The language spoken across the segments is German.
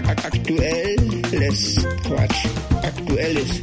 Aktuelles Quatsch. Aktuelles.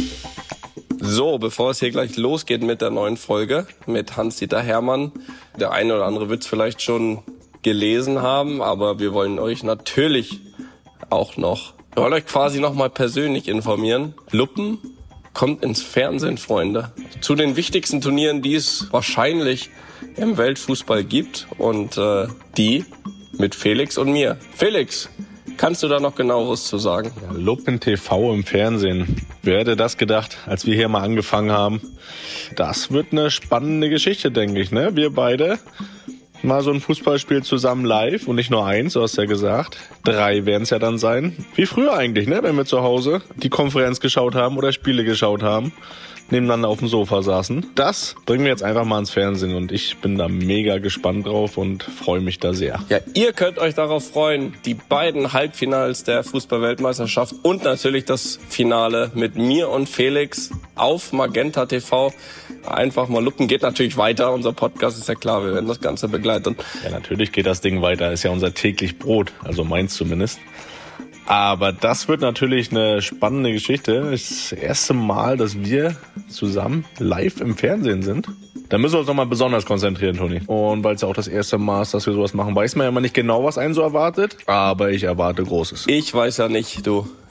So, bevor es hier gleich losgeht mit der neuen Folge mit Hans-Dieter Hermann, der eine oder andere wird es vielleicht schon gelesen haben, aber wir wollen euch natürlich auch noch, wir wollen euch quasi noch mal persönlich informieren. Luppen kommt ins Fernsehen, Freunde. Zu den wichtigsten Turnieren, die es wahrscheinlich im Weltfußball gibt und die mit Felix und mir. Felix, kannst du da noch genaueres zu sagen? Ja, Luppen TV im Fernsehen. Wer hätte das gedacht, als wir hier mal angefangen haben? Das wird eine spannende Geschichte, denke ich, ne? Wir beide mal so ein Fußballspiel zusammen live und nicht nur eins, du hast ja gesagt. 3 werden es ja dann sein. Wie früher eigentlich, ne? Wenn wir zu Hause die Konferenz geschaut haben oder Spiele geschaut haben, nebeneinander auf dem Sofa saßen. Das bringen wir jetzt einfach mal ins Fernsehen und ich bin da mega gespannt drauf und freue mich da sehr. Ja, ihr könnt euch darauf freuen, die beiden Halbfinals der Fußball-Weltmeisterschaft und natürlich das Finale mit mir und Felix auf Magenta TV. Einfach mal Luppen, geht natürlich weiter, unser Podcast ist ja klar, wir werden das Ganze begleiten. Ja, natürlich geht das Ding weiter, ist ja unser täglich Brot, also meins zumindest. Aber das wird natürlich eine spannende Geschichte. Das erste Mal, dass wir zusammen live im Fernsehen sind. Da müssen wir uns nochmal besonders konzentrieren, Toni. Und weil es ja auch das erste Mal ist, dass wir sowas machen, weiß man ja immer nicht genau, was einen so erwartet. Aber ich erwarte Großes. Ich weiß ja nicht,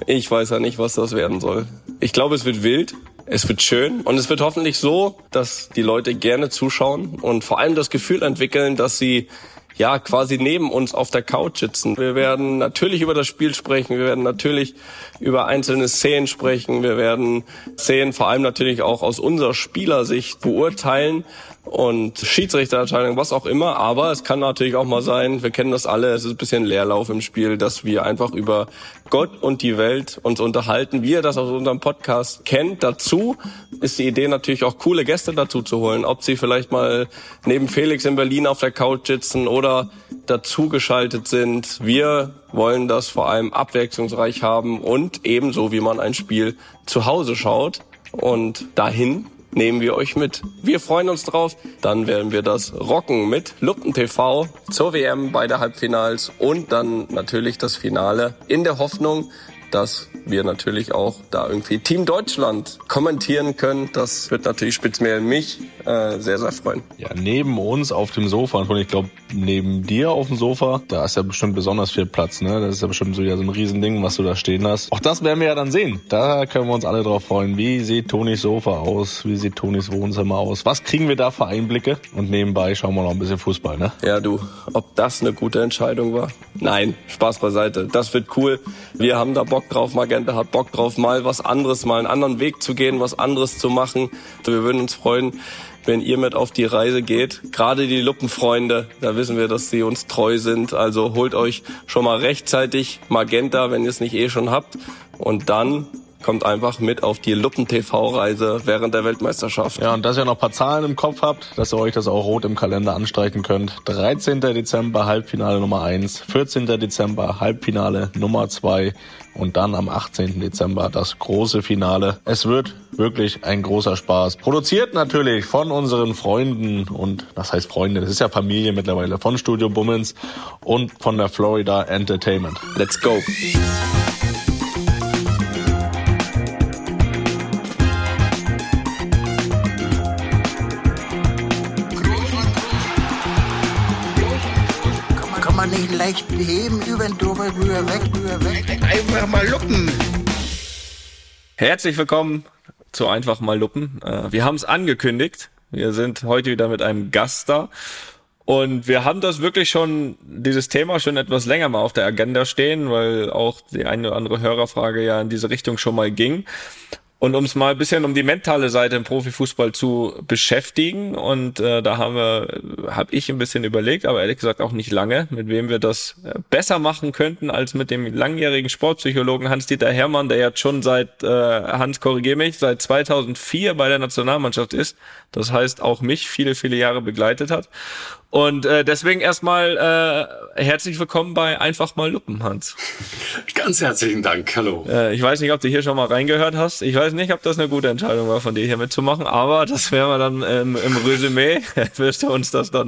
was das werden soll. Ich glaube, es wird wild. Es wird schön und es wird hoffentlich so, dass die Leute gerne zuschauen und vor allem das Gefühl entwickeln, dass sie ja quasi neben uns auf der Couch sitzen. Wir werden natürlich über das Spiel sprechen, wir werden natürlich über einzelne Szenen sprechen, wir werden Szenen vor allem natürlich auch aus unserer Spielersicht beurteilen und Schiedsrichterentscheidung, was auch immer, aber es kann natürlich auch mal sein, wir kennen das alle, es ist ein bisschen Leerlauf im Spiel, dass wir einfach über Gott und die Welt uns unterhalten, wie ihr das aus unserem Podcast kennt. Dazu ist die Idee natürlich auch coole Gäste dazu zu holen, ob sie vielleicht mal neben Felix in Berlin auf der Couch sitzen oder dazu geschaltet sind. Wir wollen das vor allem abwechslungsreich haben und ebenso wie man ein Spiel zu Hause schaut und dahin nehmen wir euch mit. Wir freuen uns drauf. Dann werden wir das rocken mit Luppen TV zur WM bei der Halbfinals und dann natürlich das Finale in der Hoffnung, dass wir natürlich auch da irgendwie Team Deutschland kommentieren können. Das wird natürlich speziell mich sehr, sehr freuen. Ja, neben uns auf dem Sofa und ich glaube, neben dir auf dem Sofa, da ist ja bestimmt besonders viel Platz, ne? Das ist ja bestimmt so ein Riesending, was du da stehen hast. Auch das werden wir ja dann sehen. Da können wir uns alle drauf freuen. Wie sieht Tonis Sofa aus? Wie sieht Tonis Wohnzimmer aus? Was kriegen wir da für Einblicke? Und nebenbei schauen wir noch ein bisschen Fußball, ne? Ja, du, ob das eine gute Entscheidung war? Nein, Spaß beiseite. Das wird cool. Wir haben da Bock drauf. Magenta hat Bock drauf, mal was anderes, mal einen anderen Weg zu gehen, was anderes zu machen. Wir würden uns freuen, wenn ihr mit auf die Reise geht. Gerade die Luppenfreunde, da wissen wir, dass sie uns treu sind. Also holt euch schon mal rechtzeitig Magenta, wenn ihr es nicht schon habt. Und dann kommt einfach mit auf die Luppen-TV-Reise während der Weltmeisterschaft. Ja, und dass ihr noch ein paar Zahlen im Kopf habt, dass ihr euch das auch rot im Kalender anstreichen könnt. 13. Dezember Halbfinale Nummer 1, 14. Dezember Halbfinale Nummer 2 und dann am 18. Dezember das große Finale. Es wird wirklich ein großer Spaß. Produziert natürlich von unseren Freunden und, was heißt Freunde, das ist ja Familie mittlerweile, von Studio Bummens und von der Florida Entertainment. Let's go! Nicht leicht heben, über den drüber, rüber, weg. Einfach mal Luppen. Herzlich willkommen zu Einfach mal Luppen. Wir haben es angekündigt. Wir sind heute wieder mit einem Gast da. Und wir haben das wirklich dieses Thema schon etwas länger mal auf der Agenda stehen, weil auch die eine oder andere Hörerfrage ja in diese Richtung schon mal ging. Und um es mal ein bisschen um die mentale Seite im Profifußball zu beschäftigen und da habe ich ein bisschen überlegt, aber ehrlich gesagt auch nicht lange, mit wem wir das besser machen könnten als mit dem langjährigen Sportpsychologen Hans-Dieter Hermann, der jetzt schon seit 2004 bei der Nationalmannschaft ist. Das heißt auch mich viele, viele Jahre begleitet hat. Und deswegen erstmal herzlich willkommen bei Einfach mal Luppen, Hans. Ganz herzlichen Dank, hallo. Ich weiß nicht, ob du hier schon mal reingehört hast. Ich weiß nicht, ob das eine gute Entscheidung war, von dir hier mitzumachen, aber das werden wir dann im Resümee, wirst du uns das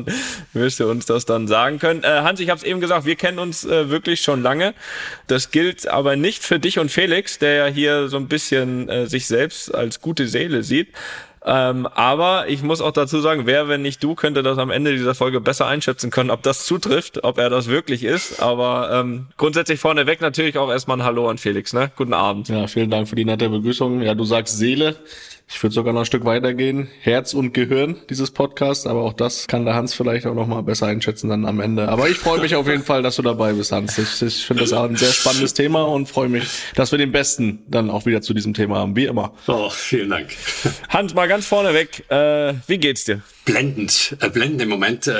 dann sagen können. Hans, ich habe es eben gesagt, wir kennen uns wirklich schon lange. Das gilt aber nicht für dich und Felix, der ja hier so ein bisschen sich selbst als gute Seele sieht. Aber ich muss auch dazu sagen, wer, wenn nicht du, könnte das am Ende dieser Folge besser einschätzen können, ob das zutrifft, ob er das wirklich ist. Aber grundsätzlich vorneweg natürlich auch erstmal ein Hallo an Felix, ne? Guten Abend. Ja, vielen Dank für die nette Begrüßung. Ja, du sagst Seele. Ich würde sogar noch ein Stück weitergehen. Herz und Gehirn dieses Podcasts, aber auch das kann der Hans vielleicht auch noch mal besser einschätzen dann am Ende. Aber ich freue mich auf jeden Fall, dass du dabei bist, Hans. Ich finde das auch ein sehr spannendes Thema und freue mich, dass wir den Besten dann auch wieder zu diesem Thema haben, wie immer. Oh, vielen Dank. Hans, mal ganz vorneweg, wie geht's dir? Blendend im Moment.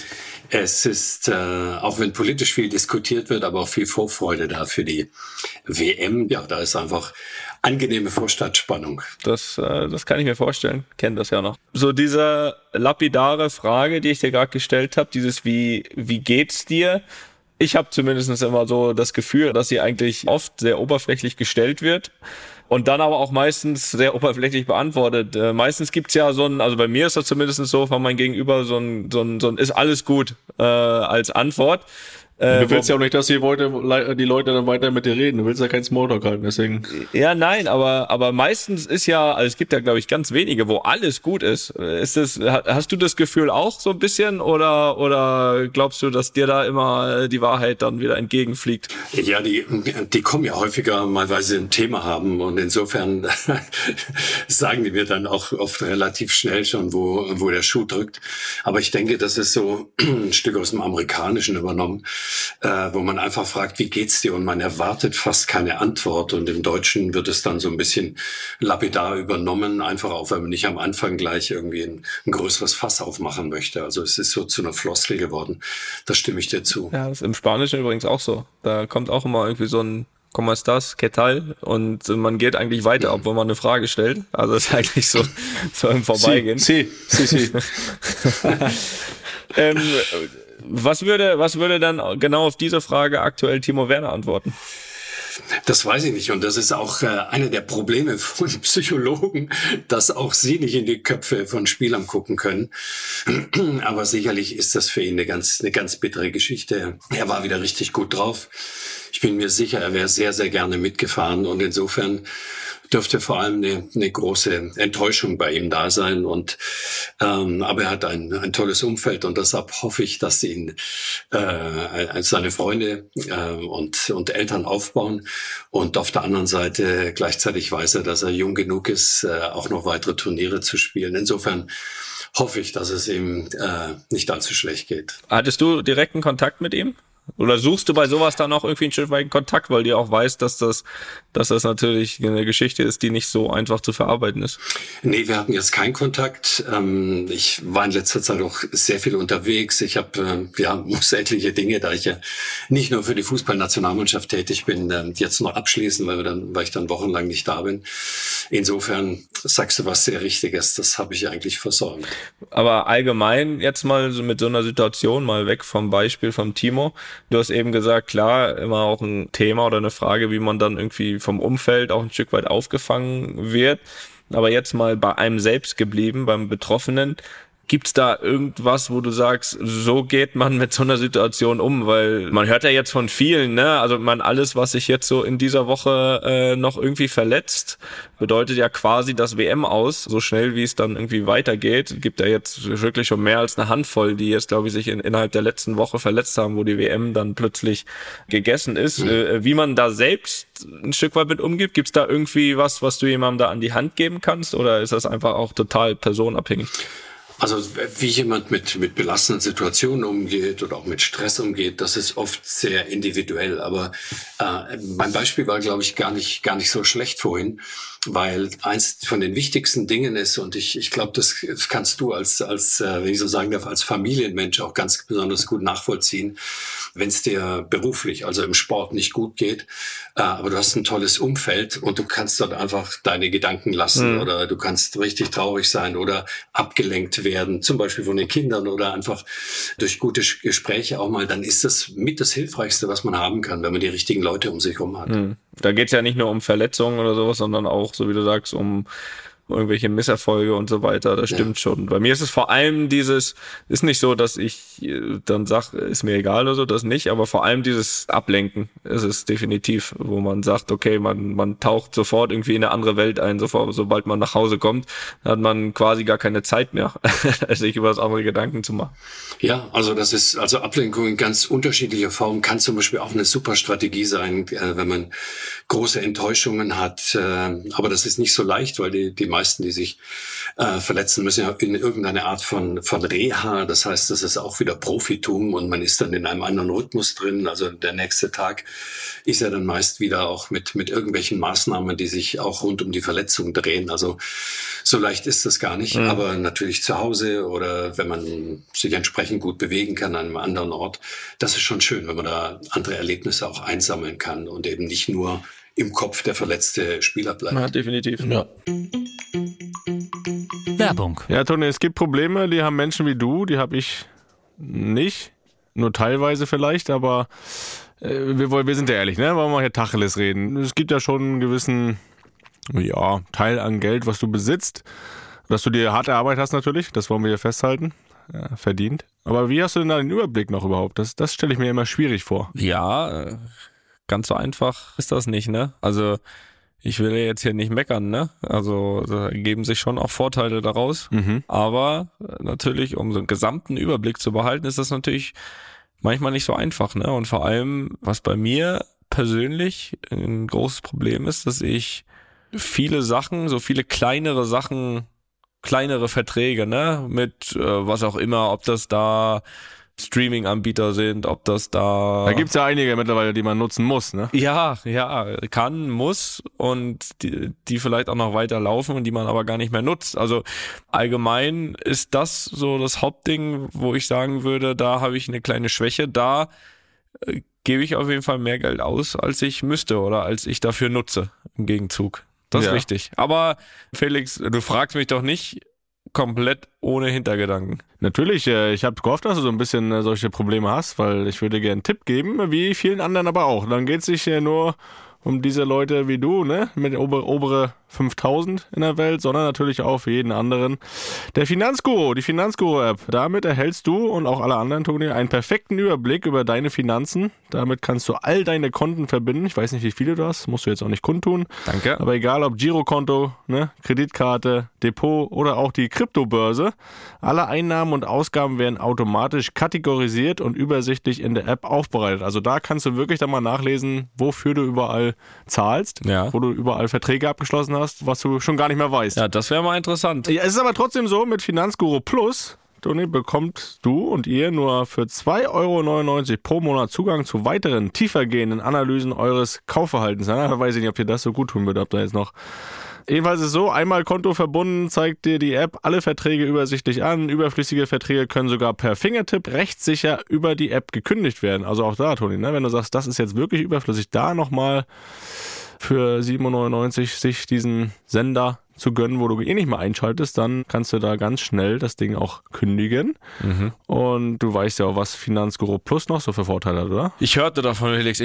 Es ist, auch wenn politisch viel diskutiert wird, aber auch viel Vorfreude da für die WM. Ja, da ist einfach angenehme Vorstadtspannung. Das kann ich mir vorstellen. Kenn das ja noch. So diese lapidare Frage, die ich dir gerade gestellt habe, dieses wie geht's dir? Ich habe zumindest immer so das Gefühl, dass sie eigentlich oft sehr oberflächlich gestellt wird. Und dann aber auch meistens sehr oberflächlich beantwortet. Meistens gibt's ja also bei mir ist das zumindest so, von meinem Gegenüber so ein ist alles gut als Antwort. Du willst ja auch nicht, dass die Leute dann weiter mit dir reden. Du willst ja keinen Smalltalk halten, deswegen. Ja, nein, aber meistens ist ja, also es gibt ja, glaube ich, ganz wenige, wo alles gut ist. Hast du das Gefühl auch so ein bisschen oder glaubst du, dass dir da immer die Wahrheit dann wieder entgegenfliegt? Ja, die kommen ja häufiger mal, weil sie ein Thema haben und insofern sagen die mir dann auch oft relativ schnell schon, wo der Schuh drückt. Aber ich denke, das ist so ein Stück aus dem Amerikanischen übernommen. Wo man einfach fragt, wie geht's dir? Und man erwartet fast keine Antwort. Und im Deutschen wird es dann so ein bisschen lapidar übernommen, einfach auch, weil man nicht am Anfang gleich irgendwie ein größeres Fass aufmachen möchte. Also es ist so zu einer Floskel geworden. Da stimme ich dir zu. Ja, das ist im Spanischen übrigens auch so. Da kommt auch immer irgendwie so ein ¿Cómo estás? ¿Qué tal? Und man geht eigentlich weiter, obwohl man eine Frage stellt. Also es ist eigentlich so im Vorbeigehen. Sí. Was würde dann genau auf diese Frage aktuell Timo Werner antworten? Das weiß ich nicht. Und das ist auch eine der Probleme von Psychologen, dass auch sie nicht in die Köpfe von Spielern gucken können. Aber sicherlich ist das für ihn eine ganz bittere Geschichte. Er war wieder richtig gut drauf. Ich bin mir sicher, er wäre sehr, sehr gerne mitgefahren. Und insofern dürfte vor allem eine große Enttäuschung bei ihm da sein. Aber er hat ein tolles Umfeld und deshalb hoffe ich, dass ihn seine Freunde und Eltern aufbauen. Und auf der anderen Seite gleichzeitig weiß er, dass er jung genug ist, auch noch weitere Turniere zu spielen. Insofern hoffe ich, dass es ihm nicht allzu schlecht geht. Hattest du direkten Kontakt mit ihm? Oder suchst du bei sowas dann auch irgendwie einen Stück weit Kontakt, weil du auch weißt, dass das natürlich eine Geschichte ist, die nicht so einfach zu verarbeiten ist? Nee, wir hatten jetzt keinen Kontakt. Ich war in letzter Zeit auch sehr viel unterwegs. Ich muss etliche Dinge, da ich ja nicht nur für die Fußballnationalmannschaft tätig bin, jetzt noch abschließen, weil ich dann wochenlang nicht da bin. Insofern sagst du was sehr Richtiges. Das habe ich eigentlich versäumt. Aber allgemein jetzt mal so mit so einer Situation, mal weg vom Beispiel vom Timo. Du hast eben gesagt, klar, immer auch ein Thema oder eine Frage, wie man dann irgendwie vom Umfeld auch ein Stück weit aufgefangen wird. Aber jetzt mal bei einem selbst geblieben, beim Betroffenen. Gibt's da irgendwas, wo du sagst, so geht man mit so einer Situation um? Weil man hört ja jetzt von vielen, ne? Also alles, was sich jetzt so in dieser Woche noch irgendwie verletzt, bedeutet ja quasi das WM aus. So schnell, wie es dann irgendwie weitergeht, gibt ja jetzt wirklich schon mehr als eine Handvoll, die jetzt, glaube ich, sich innerhalb der letzten Woche verletzt haben, wo die WM dann plötzlich gegessen ist. Wie man da selbst ein Stück weit mit umgeht, gibt's da irgendwie was du jemandem da an die Hand geben kannst? Oder ist das einfach auch total personenabhängig? Also wie jemand mit belastenden Situationen umgeht oder auch mit Stress umgeht, das ist oft sehr individuell. Aber Mein Beispiel war, glaube ich, gar nicht so schlecht vorhin, weil eins von den wichtigsten Dingen ist, und ich glaube, das kannst du als wenn ich so sagen darf, als Familienmensch auch ganz besonders gut nachvollziehen, wenn es dir beruflich, also im Sport nicht gut geht, aber du hast ein tolles Umfeld und du kannst dort einfach deine Gedanken lassen oder du kannst richtig traurig sein oder abgelenkt werden, zum Beispiel von den Kindern oder einfach durch gute Gespräche auch mal, dann ist das mit das Hilfreichste, was man haben kann, wenn man die richtigen Leute um sich herum hat. Da geht's ja nicht nur um Verletzungen oder sowas, sondern auch, so wie du sagst, um irgendwelche Misserfolge und so weiter, das stimmt schon. Bei mir ist es vor allem ist nicht so, dass ich dann sage, ist mir egal oder so, das nicht, aber vor allem dieses Ablenken ist es definitiv, wo man sagt, okay, man taucht sofort irgendwie in eine andere Welt ein, sobald man nach Hause kommt, hat man quasi gar keine Zeit mehr, sich über das andere Gedanken zu machen. Ja, also Ablenkung in ganz unterschiedlicher Form kann zum Beispiel auch eine super Strategie sein, wenn man große Enttäuschungen hat, aber das ist nicht so leicht, weil die meisten, die sich verletzen, müssen ja in irgendeine Art von Reha. Das heißt, das ist auch wieder Profitum und man ist dann in einem anderen Rhythmus drin. Also der nächste Tag ist ja dann meist wieder auch mit irgendwelchen Maßnahmen, die sich auch rund um die Verletzung drehen. Also so leicht ist das gar nicht. Aber natürlich zu Hause oder wenn man sich entsprechend gut bewegen kann an einem anderen Ort, das ist schon schön, wenn man da andere Erlebnisse auch einsammeln kann und eben nicht nur im Kopf der verletzte Spieler bleibt. Ja, definitiv. Ja. Werbung. Ja, Toni, es gibt Probleme, die haben Menschen wie du, die habe ich nicht. Nur teilweise vielleicht, aber wir sind ja ehrlich, ne? Wollen wir hier Tacheles reden. Es gibt ja schon einen gewissen Teil an Geld, was du besitzt. Dass du dir harte Arbeit hast natürlich, das wollen wir hier festhalten. Ja, verdient. Aber wie hast du denn da den Überblick noch überhaupt? Das stelle ich mir immer schwierig vor. Ja, ganz so einfach ist das nicht, ne? Also ich will ja jetzt hier nicht meckern, ne? Also da ergeben sich schon auch Vorteile daraus. Aber natürlich, um so einen gesamten Überblick zu behalten, ist das natürlich manchmal nicht so einfach, ne? Und vor allem, was bei mir persönlich ein großes Problem ist, dass ich viele Sachen, so viele kleinere Verträge, ne? Mit was auch immer, ob das da Streaming-Anbieter sind, ob das da gibt's ja einige mittlerweile, die man nutzen muss, ne? Ja, kann, muss und die vielleicht auch noch weiter laufen und die man aber gar nicht mehr nutzt. Also allgemein ist das so das Hauptding, wo ich sagen würde, da habe ich eine kleine Schwäche, da gebe ich auf jeden Fall mehr Geld aus, als ich müsste oder als ich dafür nutze im Gegenzug. Das ist richtig. Aber Felix, du fragst mich doch nicht komplett ohne Hintergedanken. Natürlich, ich habe gehofft, dass du so ein bisschen solche Probleme hast, weil ich würde gerne einen Tipp geben, wie vielen anderen aber auch. Dann geht es sich nur um diese Leute wie du, ne, mit obere 5000 in der Welt, sondern natürlich auch für jeden anderen. Der Finanzguru, die Finanzguru-App. Damit erhältst du und auch alle anderen, Toni, einen perfekten Überblick über deine Finanzen. Damit kannst du all deine Konten verbinden. Ich weiß nicht, wie viele du hast, musst du jetzt auch nicht kundtun. Danke. Aber egal, ob Girokonto, ne, Kreditkarte, Depot oder auch die Kryptobörse, alle Einnahmen und Ausgaben werden automatisch kategorisiert und übersichtlich in der App aufbereitet. Also da kannst du wirklich dann mal nachlesen, wofür du überall zahlst, wo du überall Verträge abgeschlossen hast, was du schon gar nicht mehr weißt. Ja, das wäre mal interessant. Ja, es ist aber trotzdem so, mit Finanzguru Plus, Toni, bekommt du und ihr nur für 2,99 € pro Monat Zugang zu weiteren, tiefergehenden Analysen eures Kaufverhaltens. Ja, weiß ich nicht, ob dir das so gut tun wird, ob da jetzt noch... Jedenfalls ist es so, einmal Konto verbunden, zeigt dir die App alle Verträge übersichtlich an. Überflüssige Verträge können sogar per Fingertipp rechtssicher über die App gekündigt werden. Also auch da, Toni, ne? Wenn du sagst, das ist jetzt wirklich überflüssig, da nochmal für 7,99 € sich diesen Sender zu gönnen, wo du eh nicht mehr einschaltest, dann kannst du da ganz schnell das Ding auch kündigen. Und du weißt ja auch, was Finanzguru Plus noch so für Vorteile hat, oder? Ich hörte davon, Felix,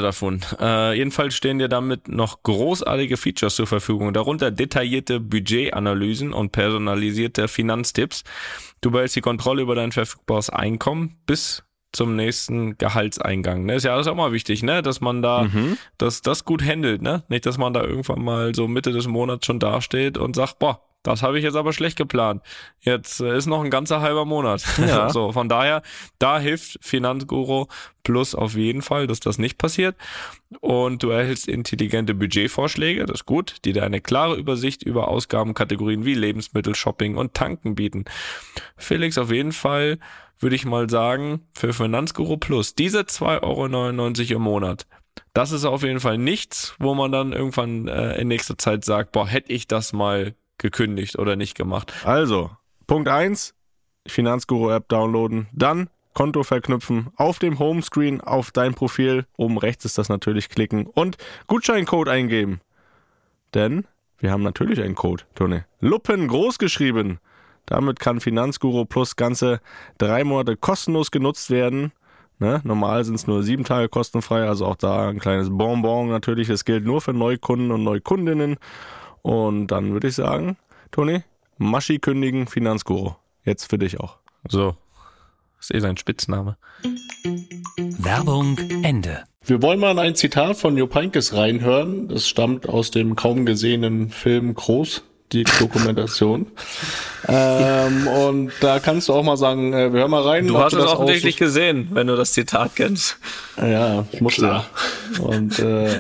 jedenfalls stehen dir damit noch großartige Features zur Verfügung, darunter detaillierte Budgetanalysen und personalisierte Finanztipps. Du behältst die Kontrolle über dein verfügbares Einkommen bis zum nächsten Gehaltseingang. Ne? Ist ja alles auch mal wichtig, ne? Dass man da das gut handelt, ne? Nicht, dass man da irgendwann mal so Mitte des Monats schon dasteht und sagt, boah, das habe ich jetzt aber schlecht geplant. Jetzt ist noch ein ganzer halber Monat. Ja. So, von daher, da hilft Finanzguru Plus auf jeden Fall, dass das nicht passiert. Und du erhältst intelligente Budgetvorschläge, das ist gut, die dir eine klare Übersicht über Ausgabenkategorien wie Lebensmittel, Shopping und Tanken bieten. Felix, auf jeden Fall würde ich mal sagen, für Finanzguru Plus, diese 2,99 € im Monat, Das ist auf jeden Fall nichts, wo man dann irgendwann in nächster Zeit sagt, boah, hätte ich das mal gekündigt oder nicht gemacht. Also, Punkt 1, Finanzguru-App downloaden, dann Konto verknüpfen, auf dem Homescreen auf dein Profil, oben rechts ist das natürlich, klicken und Gutscheincode eingeben. Denn wir haben natürlich einen Code, Toni. Luppen groß geschrieben. Damit kann Finanzguru Plus ganze 3 Monate kostenlos genutzt werden. Ne? Normal sind es nur 7 Tage kostenfrei, also auch da ein kleines Bonbon natürlich. Das gilt nur für Neukunden und Neukundinnen. Und dann würde ich sagen, Toni, Maschi kündigen, Finanzguru. Jetzt für dich auch. So, das ist sein Spitzname. Werbung Ende. Wir wollen mal in ein Zitat von Jupp Heynckes reinhören. Das stammt aus dem kaum gesehenen Film Groß, die Dokumentation. Und da kannst du auch mal sagen, wir hören mal rein. Du hast es offensichtlich gesehen, wenn du das Zitat kennst. Ja, muss klar. Und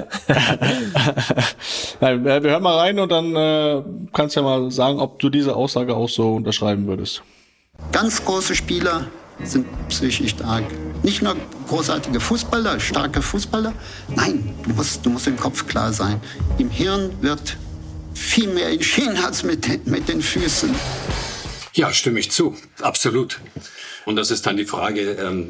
nein, wir hören mal rein und dann kannst du ja mal sagen, ob du diese Aussage auch so unterschreiben würdest. Ganz große Spieler sind psychisch stark. Nicht nur großartige Fußballer, starke Fußballer. Nein, du musst im Kopf klar sein. Im Hirn wird viel mehr entschieden als mit den Füßen. Ja, stimme ich zu. Absolut. Und das ist dann die Frage,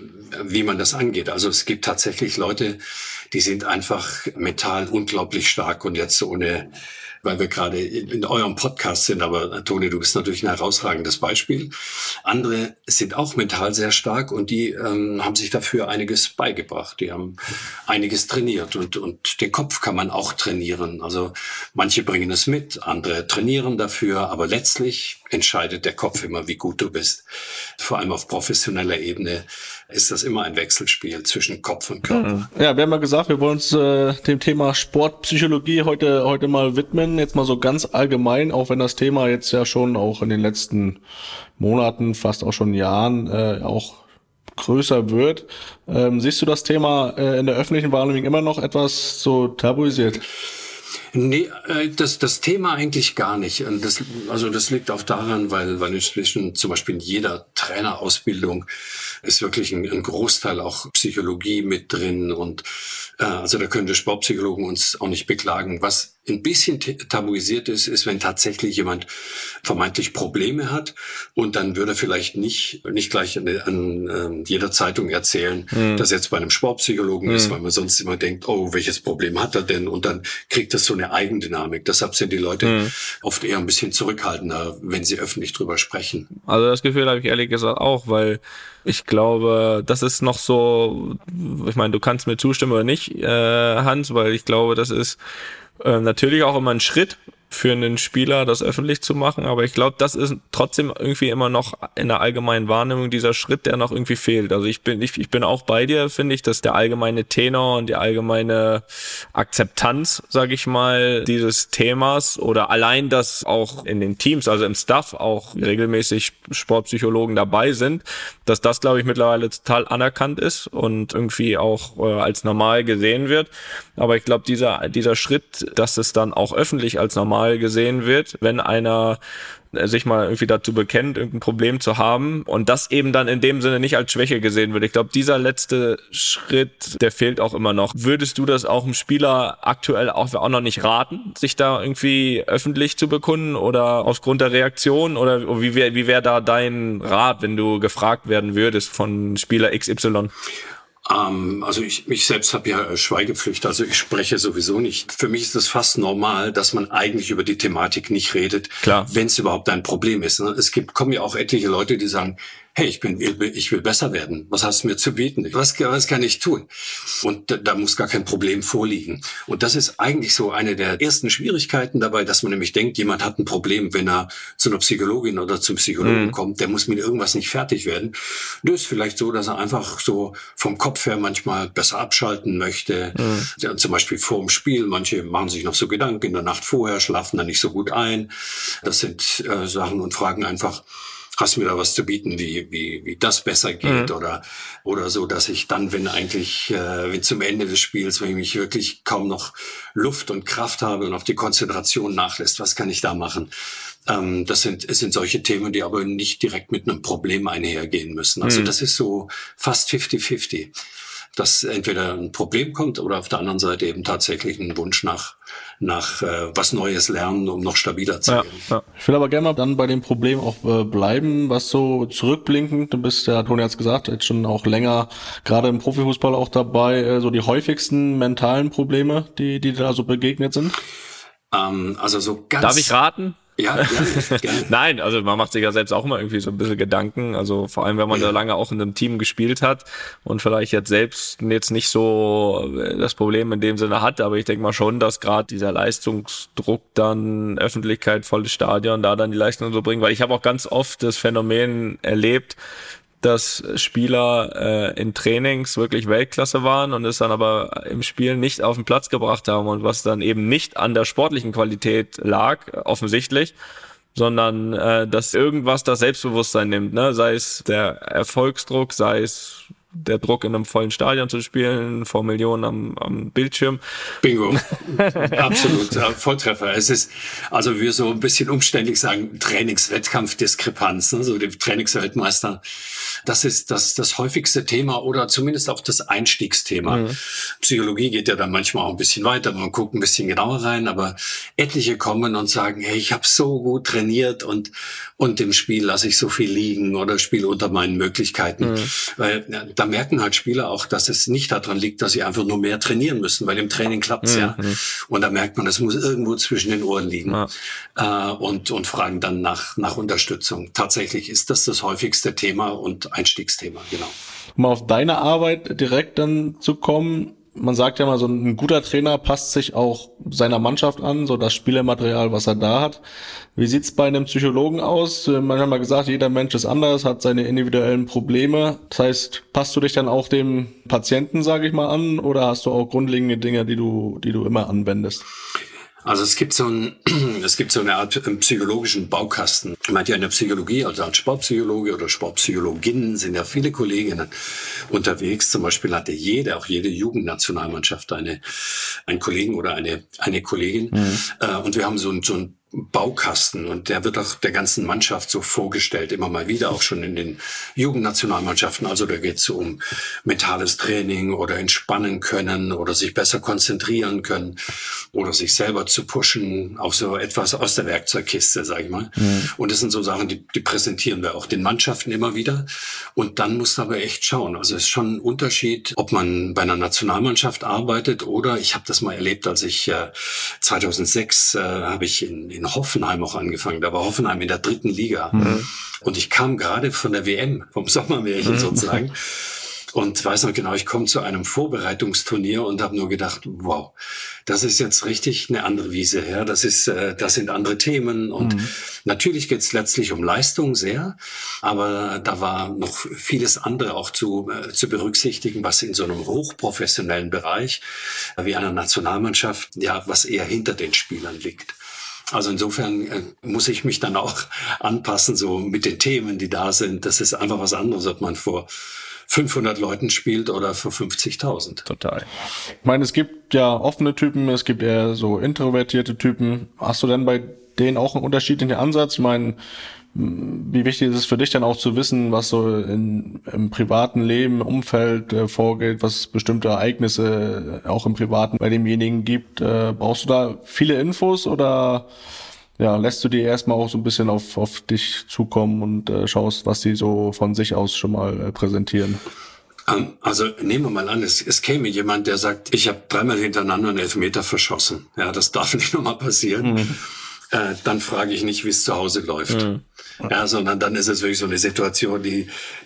wie man das angeht. Also es gibt tatsächlich Leute, die sind einfach mental unglaublich stark und jetzt ohne, weil wir gerade in eurem Podcast sind, aber Toni, du bist natürlich ein herausragendes Beispiel. Andere sind auch mental sehr stark und die haben sich dafür einiges beigebracht. Die haben einiges trainiert und den Kopf kann man auch trainieren. Also manche bringen es mit, andere trainieren dafür, aber letztlich entscheidet der Kopf immer, wie gut du bist. Vor allem auf professioneller Ebene ist das immer ein Wechselspiel zwischen Kopf und Körper. Ja, wir haben ja gesagt, wir wollen uns dem Thema Sportpsychologie heute mal widmen. Jetzt mal so ganz allgemein, auch wenn das Thema jetzt ja schon auch in den letzten Monaten, fast auch schon Jahren auch größer wird. Siehst du das Thema in der öffentlichen Wahrnehmung immer noch etwas so tabuisiert? Nee, das Thema eigentlich gar nicht. Das liegt auch daran, weil inzwischen zum Beispiel in jeder Trainerausbildung ist wirklich ein Großteil auch Psychologie mit drin und also da können die Sportpsychologen uns auch nicht beklagen. Was ein bisschen tabuisiert ist, wenn tatsächlich jemand vermeintlich Probleme hat und dann würde er vielleicht nicht gleich an jeder Zeitung erzählen, dass er jetzt bei einem Sportpsychologen ist, weil man sonst immer denkt, oh, welches Problem hat er denn? Und dann kriegt das so eine Eigendynamik. Deshalb sind die Leute oft eher ein bisschen zurückhaltender, wenn sie öffentlich drüber sprechen. Also das Gefühl habe ich ehrlich gesagt auch, weil ich glaube, das ist noch so, ich meine, du kannst mir zustimmen oder nicht, Hans, weil ich glaube, das ist natürlich auch immer ein Schritt für einen Spieler, das öffentlich zu machen, aber ich glaube, das ist trotzdem irgendwie immer noch in der allgemeinen Wahrnehmung dieser Schritt, der noch irgendwie fehlt. Also ich bin auch bei dir, finde ich, dass der allgemeine Tenor und die allgemeine Akzeptanz, sage ich mal, dieses Themas oder allein, dass auch in den Teams, also im Staff auch regelmäßig Sportpsychologen dabei sind, dass das, glaube ich, mittlerweile total anerkannt ist und irgendwie auch als normal gesehen wird. Aber ich glaube, dieser Schritt, dass es dann auch öffentlich als normal gesehen wird, wenn einer sich mal irgendwie dazu bekennt, irgendein Problem zu haben und das eben dann in dem Sinne nicht als Schwäche gesehen wird. Ich glaube, dieser letzte Schritt, der fehlt auch immer noch. Würdest du das auch einem Spieler aktuell auch noch nicht raten, sich da irgendwie öffentlich zu bekunden oder aufgrund der Reaktion oder wie wär da dein Rat, wenn du gefragt werden würdest von Spieler XY? Also ich selbst habe ja Schweigepflicht, also ich spreche sowieso nicht. Für mich ist es fast normal, dass man eigentlich über die Thematik nicht redet, wenn es überhaupt ein Problem ist. Kommen ja auch etliche Leute, die sagen, hey, ich will besser werden. Was hast du mir zu bieten? Was kann ich tun? Und da muss gar kein Problem vorliegen. Und das ist eigentlich so eine der ersten Schwierigkeiten dabei, dass man nämlich denkt, jemand hat ein Problem, wenn er zu einer Psychologin oder zum Psychologen kommt, der muss mit irgendwas nicht fertig werden. Das ist vielleicht so, dass er einfach so vom Kopf her manchmal besser abschalten möchte. Ja, zum Beispiel vor dem Spiel. Manche machen sich noch so Gedanken in der Nacht vorher, schlafen dann nicht so gut ein. Das sind Sachen und Fragen einfach, hast du mir da was zu bieten, wie das besser geht oder so, dass ich dann, wenn zum Ende des Spiels, wenn ich wirklich kaum noch Luft und Kraft habe und auch die Konzentration nachlässt, was kann ich da machen? Es sind solche Themen, die aber nicht direkt mit einem Problem einhergehen müssen. Also das ist so fast 50-50. dass entweder ein Problem kommt oder auf der anderen Seite eben tatsächlich ein Wunsch nach was Neues lernen, um noch stabiler zu werden. Ja. Ich will aber gerne mal dann bei dem Problem auch bleiben, was so zurückblickend, du bist, ja, Toni hat's gesagt, jetzt schon auch länger, gerade im Profifußball auch dabei, so die häufigsten mentalen Probleme, die da so begegnet sind? Also so ganz... Darf ich raten? Ja, gerne. Nein, also man macht sich ja selbst auch immer irgendwie so ein bisschen Gedanken, also vor allem, wenn man da lange auch in einem Team gespielt hat und vielleicht jetzt nicht so das Problem in dem Sinne hat, aber ich denke mal schon, dass gerade dieser Leistungsdruck dann, Öffentlichkeit, volles Stadion, da dann die Leistung so bringen, weil ich habe auch ganz oft das Phänomen erlebt, dass Spieler in Trainings wirklich Weltklasse waren und es dann aber im Spiel nicht auf den Platz gebracht haben und was dann eben nicht an der sportlichen Qualität lag, offensichtlich, sondern dass irgendwas das Selbstbewusstsein nimmt, ne? Sei es der Erfolgsdruck, sei es der Druck in einem vollen Stadion zu spielen, vor Millionen am Bildschirm. Bingo. Absolut. Volltreffer. Es ist, also wir so ein bisschen umständlich sagen, Trainingswettkampfdiskrepanz, ne? So die Trainingsweltmeister. Das ist das häufigste Thema oder zumindest auch das Einstiegsthema. Mhm. Psychologie geht ja dann manchmal auch ein bisschen weiter, man guckt ein bisschen genauer rein, aber etliche kommen und sagen, hey, ich habe so gut trainiert und im Spiel lasse ich so viel liegen oder spiele unter meinen Möglichkeiten. Mhm. Weil da merken halt Spieler auch, dass es nicht daran liegt, dass sie einfach nur mehr trainieren müssen, weil im Training klappt's ja. Und da merkt man, das muss irgendwo zwischen den Ohren liegen. Ja. Und fragen dann nach Unterstützung. Tatsächlich ist das häufigste Thema und Einstiegsthema, genau. Um auf deine Arbeit direkt dann zu kommen, man sagt ja mal, so ein guter Trainer passt sich auch seiner Mannschaft an, so das Spielermaterial, was er da hat. Wie sieht's bei einem Psychologen aus? Man hat mal gesagt, jeder Mensch ist anders, hat seine individuellen Probleme. Das heißt, passt du dich dann auch dem Patienten, sage ich mal, an, oder hast du auch grundlegende Dinge, die du immer anwendest? Also es gibt so eine Art psychologischen Baukasten. Ich meine ja in der Psychologie, also als Sportpsychologe oder Sportpsychologinnen sind ja viele Kolleginnen unterwegs. Zum Beispiel hatte auch jede Jugendnationalmannschaft einen Kollegen oder eine Kollegin. Mhm. Und wir haben so ein Baukasten und der wird auch der ganzen Mannschaft so vorgestellt, immer mal wieder, auch schon in den Jugendnationalmannschaften. Also da geht es so um mentales Training oder entspannen können oder sich besser konzentrieren können oder sich selber zu pushen, auch so etwas aus der Werkzeugkiste, sage ich mal. Mhm. Und das sind so Sachen, die präsentieren wir auch den Mannschaften immer wieder. Und dann muss man aber echt schauen. Also es ist schon ein Unterschied, ob man bei einer Nationalmannschaft arbeitet oder, ich habe das mal erlebt, als ich 2006 habe ich in Hoffenheim auch angefangen. Da war Hoffenheim in der 3. Liga. Mhm. Und ich kam gerade von der WM, vom Sommermärchen sozusagen. Und weiß noch genau, ich komme zu einem Vorbereitungsturnier und habe nur gedacht, wow, das ist jetzt richtig eine andere Wiese. Ja, das sind andere Themen. Und natürlich geht es letztlich um Leistung sehr, aber da war noch vieles andere auch zu berücksichtigen, was in so einem hochprofessionellen Bereich wie einer Nationalmannschaft, ja, was eher hinter den Spielern liegt. Also insofern muss ich mich dann auch anpassen, so mit den Themen, die da sind. Das ist einfach was anderes, ob man vor 500 Leuten spielt oder vor 50.000. Total. Ich meine, es gibt ja offene Typen, es gibt eher so introvertierte Typen. Hast du denn bei denen auch einen unterschiedlichen Ansatz? Ich meine, wie wichtig ist es für dich dann auch zu wissen, was so im privaten Leben, im Umfeld vorgeht, was bestimmte Ereignisse auch im Privaten bei demjenigen gibt? Brauchst du da viele Infos oder ja, lässt du die erstmal auch so ein bisschen auf dich zukommen und schaust, was die so von sich aus schon mal präsentieren? Also nehmen wir mal an, es käme jemand, der sagt, ich habe 3-mal hintereinander einen Elfmeter verschossen. Ja, das darf nicht nochmal passieren. Mhm. Dann frage ich nicht, wie es zu Hause läuft. Mhm. Ja, sondern dann ist es wirklich so eine Situation, die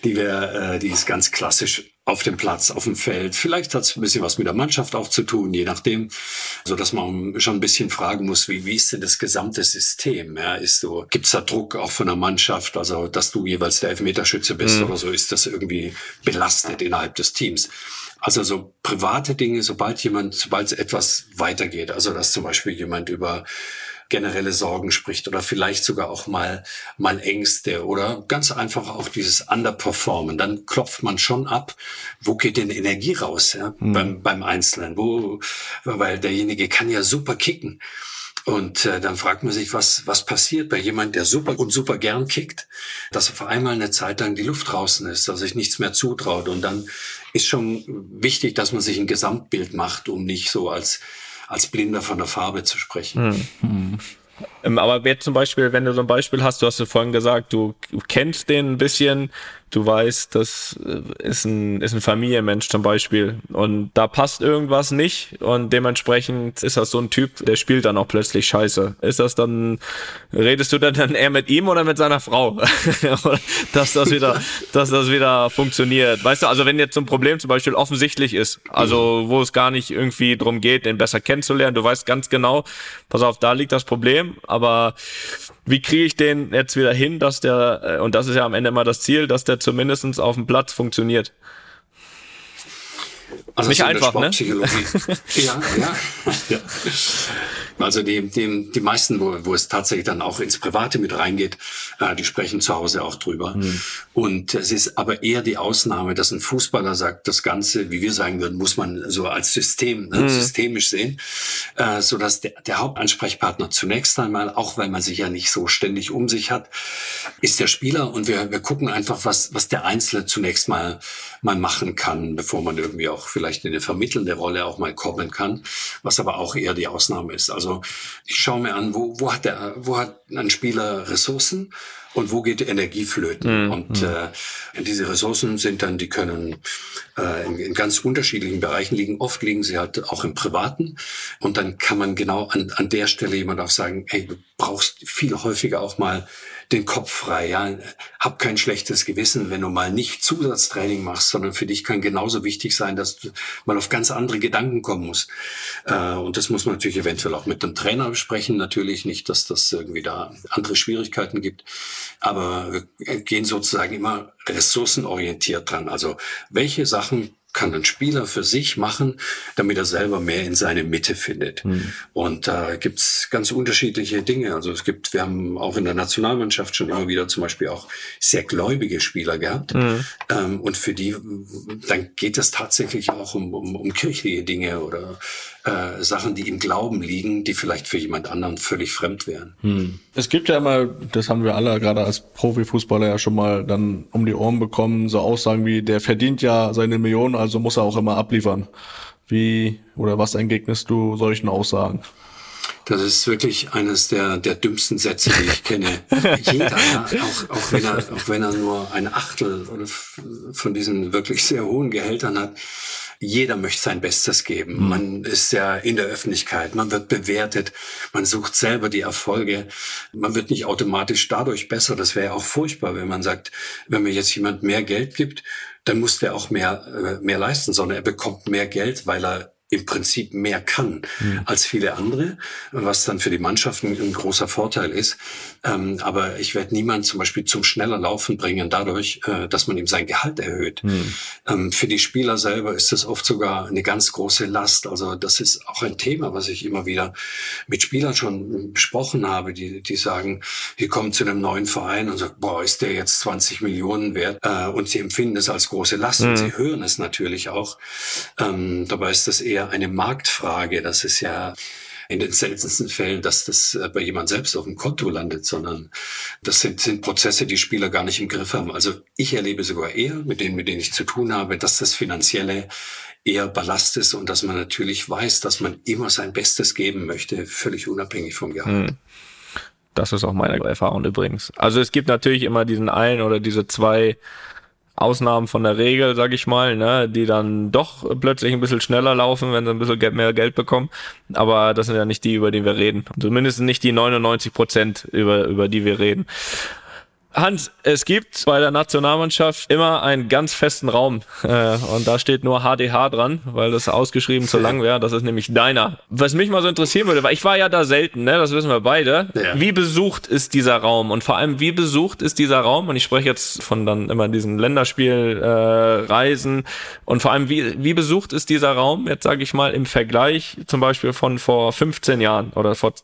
ist ganz klassisch auf dem Platz, auf dem Feld. Vielleicht hat es ein bisschen was mit der Mannschaft auch zu tun, je nachdem, so dass man schon ein bisschen fragen muss, wie ist denn das gesamte System? Ja, gibt's da Druck auch von der Mannschaft, also dass du jeweils der Elfmeterschütze bist oder so, ist das irgendwie belastet innerhalb des Teams? Also so private Dinge, sobald es etwas weitergeht, also dass zum Beispiel jemand über generelle Sorgen spricht oder vielleicht sogar auch mal Ängste oder ganz einfach auch dieses Underperformen, dann klopft man schon ab, wo geht denn Energie raus, ja, beim Einzelnen, weil derjenige kann ja super kicken. Und dann fragt man sich, was passiert bei jemandem, der super gern kickt, dass auf einmal eine Zeit lang die Luft draußen ist, dass sich nichts mehr zutraut. Und dann ist schon wichtig, dass man sich ein Gesamtbild macht, um nicht so als Blinder von der Farbe zu sprechen. Aber wer zum Beispiel, wenn du so ein Beispiel hast, du hast ja vorhin gesagt, du kennst den ein bisschen, du weißt, das ist ein Familienmensch zum Beispiel und da passt irgendwas nicht und dementsprechend ist das so ein Typ, der spielt dann auch plötzlich scheiße. Ist das dann, redest du dann eher mit ihm oder mit seiner Frau? dass das wieder funktioniert. Weißt du, also wenn jetzt so ein Problem zum Beispiel offensichtlich ist, also wo es gar nicht irgendwie drum geht, den besser kennenzulernen, du weißt ganz genau, pass auf, da liegt das Problem, aber wie kriege ich den jetzt wieder hin, dass der, und das ist ja am Ende immer das Ziel, dass der zumindest auf dem Platz funktioniert? Also nicht so einfach, ne? Ja. Also die meisten, wo es tatsächlich dann auch ins Private mit reingeht, die sprechen zu Hause auch drüber. Und es ist aber eher die Ausnahme, dass ein Fußballer sagt, das Ganze, wie wir sagen würden, muss man so als System, systemisch sehen, so dass der Hauptansprechpartner zunächst einmal, auch weil man sich ja nicht so ständig um sich hat, ist der Spieler und wir gucken einfach, was der Einzelne zunächst mal machen kann, bevor man irgendwie auch vielleicht in eine vermittelnde Rolle auch mal kommen kann, was aber auch eher die Ausnahme ist. Also ich schaue mir an, wo hat ein Spieler Ressourcen und wo geht Energie flöten. Und diese Ressourcen sind dann, die können in ganz unterschiedlichen Bereichen liegen. Oft liegen sie halt auch im Privaten. Und dann kann man genau an der Stelle jemand auch sagen, hey, du brauchst viel häufiger auch mal den Kopf frei, ja. Hab kein schlechtes Gewissen, wenn du mal nicht Zusatztraining machst, sondern für dich kann genauso wichtig sein, dass du mal auf ganz andere Gedanken kommen musst. Und das muss man natürlich eventuell auch mit dem Trainer besprechen. Natürlich nicht, dass das irgendwie da andere Schwierigkeiten gibt. Aber wir gehen sozusagen immer ressourcenorientiert dran. Also welche Sachen kann ein Spieler für sich machen, damit er selber mehr in seine Mitte findet. Und da gibt's ganz unterschiedliche Dinge. Also wir haben auch in der Nationalmannschaft schon immer wieder zum Beispiel auch sehr gläubige Spieler gehabt. Und für die, dann geht es tatsächlich auch um kirchliche Dinge oder Sachen, die im Glauben liegen, die vielleicht für jemand anderen völlig fremd wären. Es gibt ja immer, das haben wir alle gerade als Profifußballer ja schon mal dann um die Ohren bekommen, so Aussagen wie, der verdient ja seine Millionen, also muss er auch immer abliefern. Wie oder was entgegnest du solchen Aussagen? Das ist wirklich eines der dümmsten Sätze, die ich kenne. Jeder, ja, auch wenn er nur ein Achtel von diesen wirklich sehr hohen Gehältern hat, jeder möchte sein Bestes geben. Man ist ja in der Öffentlichkeit, man wird bewertet, man sucht selber die Erfolge. Man wird nicht automatisch dadurch besser. Das wäre ja auch furchtbar, wenn man sagt, wenn mir jetzt jemand mehr Geld gibt, dann muss der auch mehr leisten, sondern er bekommt mehr Geld, weil er im Prinzip mehr kann als viele andere, was dann für die Mannschaften ein großer Vorteil ist. Aber ich werde niemand zum Beispiel zum schneller Laufen bringen dadurch, dass man ihm sein Gehalt erhöht. Für die Spieler selber ist das oft sogar eine ganz große Last. Also das ist auch ein Thema, was ich immer wieder mit Spielern schon besprochen habe, die sagen, die kommen zu einem neuen Verein und sagen, boah, ist der jetzt 20 Millionen wert? Und sie empfinden es als große Last und sie hören es natürlich auch. Dabei ist das eher eine Marktfrage. Das ist ja in den seltensten Fällen, dass das bei jemand selbst auf dem Konto landet, sondern das sind Prozesse, die Spieler gar nicht im Griff haben. Also ich erlebe sogar eher mit denen ich zu tun habe, dass das Finanzielle eher Ballast ist und dass man natürlich weiß, dass man immer sein Bestes geben möchte, völlig unabhängig vom Gehalt. Das ist auch meine Erfahrung übrigens. Also es gibt natürlich immer diesen einen oder diese zwei Ausnahmen von der Regel, sag ich mal, ne, die dann doch plötzlich ein bisschen schneller laufen, wenn sie ein bisschen mehr Geld bekommen. Aber das sind ja nicht die, über die wir reden. Zumindest nicht die 99%, über die wir reden. Hans, es gibt bei der Nationalmannschaft immer einen ganz festen Raum und da steht nur HDH dran, weil das ausgeschrieben zu lang wäre. Das ist nämlich deiner. Was mich mal so interessieren würde, weil ich war ja da selten, ne, das wissen wir beide. Ja. Wie besucht ist dieser Raum und vor allem wie besucht ist dieser Raum? Und ich spreche jetzt von dann immer diesen Länderspielreisen und vor allem wie besucht ist dieser Raum? Jetzt sage ich mal im Vergleich zum Beispiel von vor 15 Jahren oder vor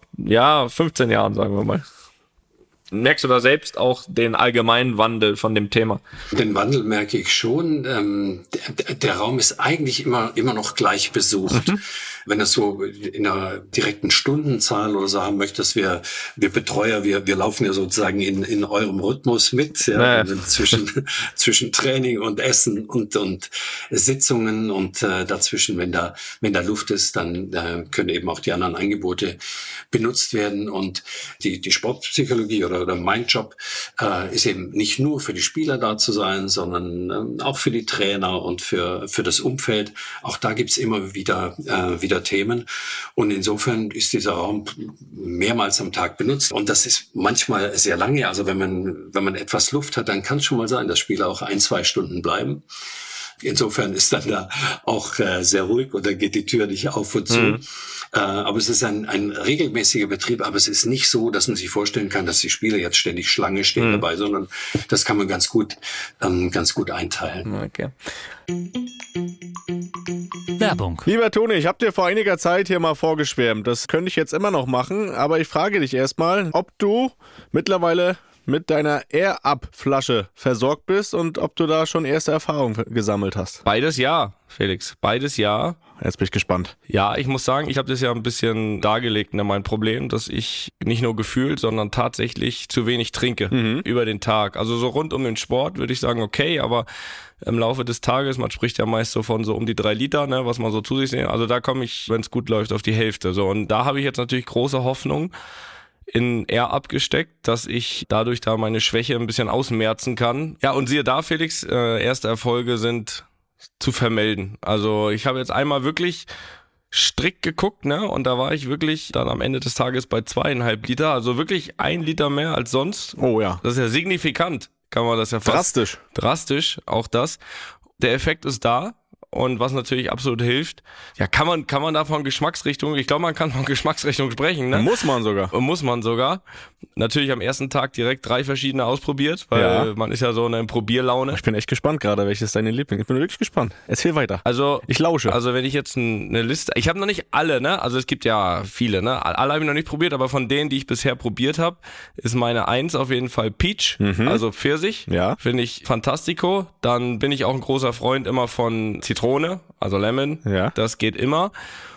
15 Jahren sagen wir mal. Merkst du da selbst auch den allgemeinen Wandel von dem Thema? Den Wandel merke ich schon. Der Raum ist eigentlich immer noch gleich besucht. wenn du es so in einer direkten Stundenzahl oder so haben möchtest, wir Betreuer, wir laufen ja sozusagen in eurem Rhythmus mit, ja, zwischen Training und Essen und Sitzungen und dazwischen, wenn da Luft ist, dann können eben auch die anderen Angebote benutzt werden. Und die Sportpsychologie oder mein Job ist eben nicht nur für die Spieler da zu sein, sondern auch für die Trainer und für das Umfeld. Auch da gibt's immer wieder Themen. Und insofern ist dieser Raum mehrmals am Tag benutzt. Und das ist manchmal sehr lange. Also wenn man etwas Luft hat, dann kann es schon mal sein, dass Spieler auch 1-2 Stunden bleiben. Insofern ist dann da auch sehr ruhig und dann geht die Tür nicht auf und zu. Aber es ist ein regelmäßiger Betrieb, aber es ist nicht so, dass man sich vorstellen kann, dass die Spieler jetzt ständig Schlange stehen dabei, sondern das kann man ganz gut einteilen. Okay. Werbung. Lieber Toni, ich habe dir vor einiger Zeit hier mal vorgeschwärmt. Das könnte ich jetzt immer noch machen, aber ich frage dich erstmal, ob du mittlerweile mit deiner Air-Up-Flasche versorgt bist und ob du da schon erste Erfahrungen gesammelt hast. Beides ja, Felix. Beides ja. Jetzt bin ich gespannt. Ja, ich muss sagen, ich habe das ja ein bisschen dargelegt, ne, mein Problem, dass ich nicht nur gefühlt, sondern tatsächlich zu wenig trinke über den Tag. Also so rund um den Sport würde ich sagen, okay, aber im Laufe des Tages, man spricht ja meist so von so um die 3 Liter, ne, was man so zu sich nimmt. Also da komme ich, wenn es gut läuft, auf die Hälfte. So, und da habe ich jetzt natürlich große Hoffnung in Air-Up gesteckt, dass ich dadurch da meine Schwäche ein bisschen ausmerzen kann. Ja, und siehe da, Felix, erste Erfolge sind zu vermelden. Also ich habe jetzt einmal wirklich strikt geguckt, ne, und da war ich wirklich dann am Ende des Tages bei 2,5 Liter, also wirklich 1 Liter mehr als sonst. Oh ja. Das ist ja signifikant, kann man das ja fast. Drastisch, auch das. Der Effekt ist da. Und was natürlich absolut hilft, ja, kann man da von Geschmacksrichtung, ich glaube, man kann von Geschmacksrichtung sprechen, ne? Muss man sogar. Natürlich am ersten Tag direkt 3 verschiedene ausprobiert, weil man ist ja so in einer Probierlaune. Ich bin echt gespannt gerade, welches deine Liebling. Ich bin wirklich gespannt. Erzähl weiter. Also, ich lausche. Also, wenn ich jetzt eine Liste, ich habe noch nicht alle, ne? Also, es gibt ja viele, ne? Alle habe ich noch nicht probiert, aber von denen, die ich bisher probiert habe, ist meine 1 auf jeden Fall Peach, also Pfirsich. Ja. Finde ich fantastico. Dann bin ich auch ein großer Freund immer von Zitrone, also Lemon. Ja. Das geht immer.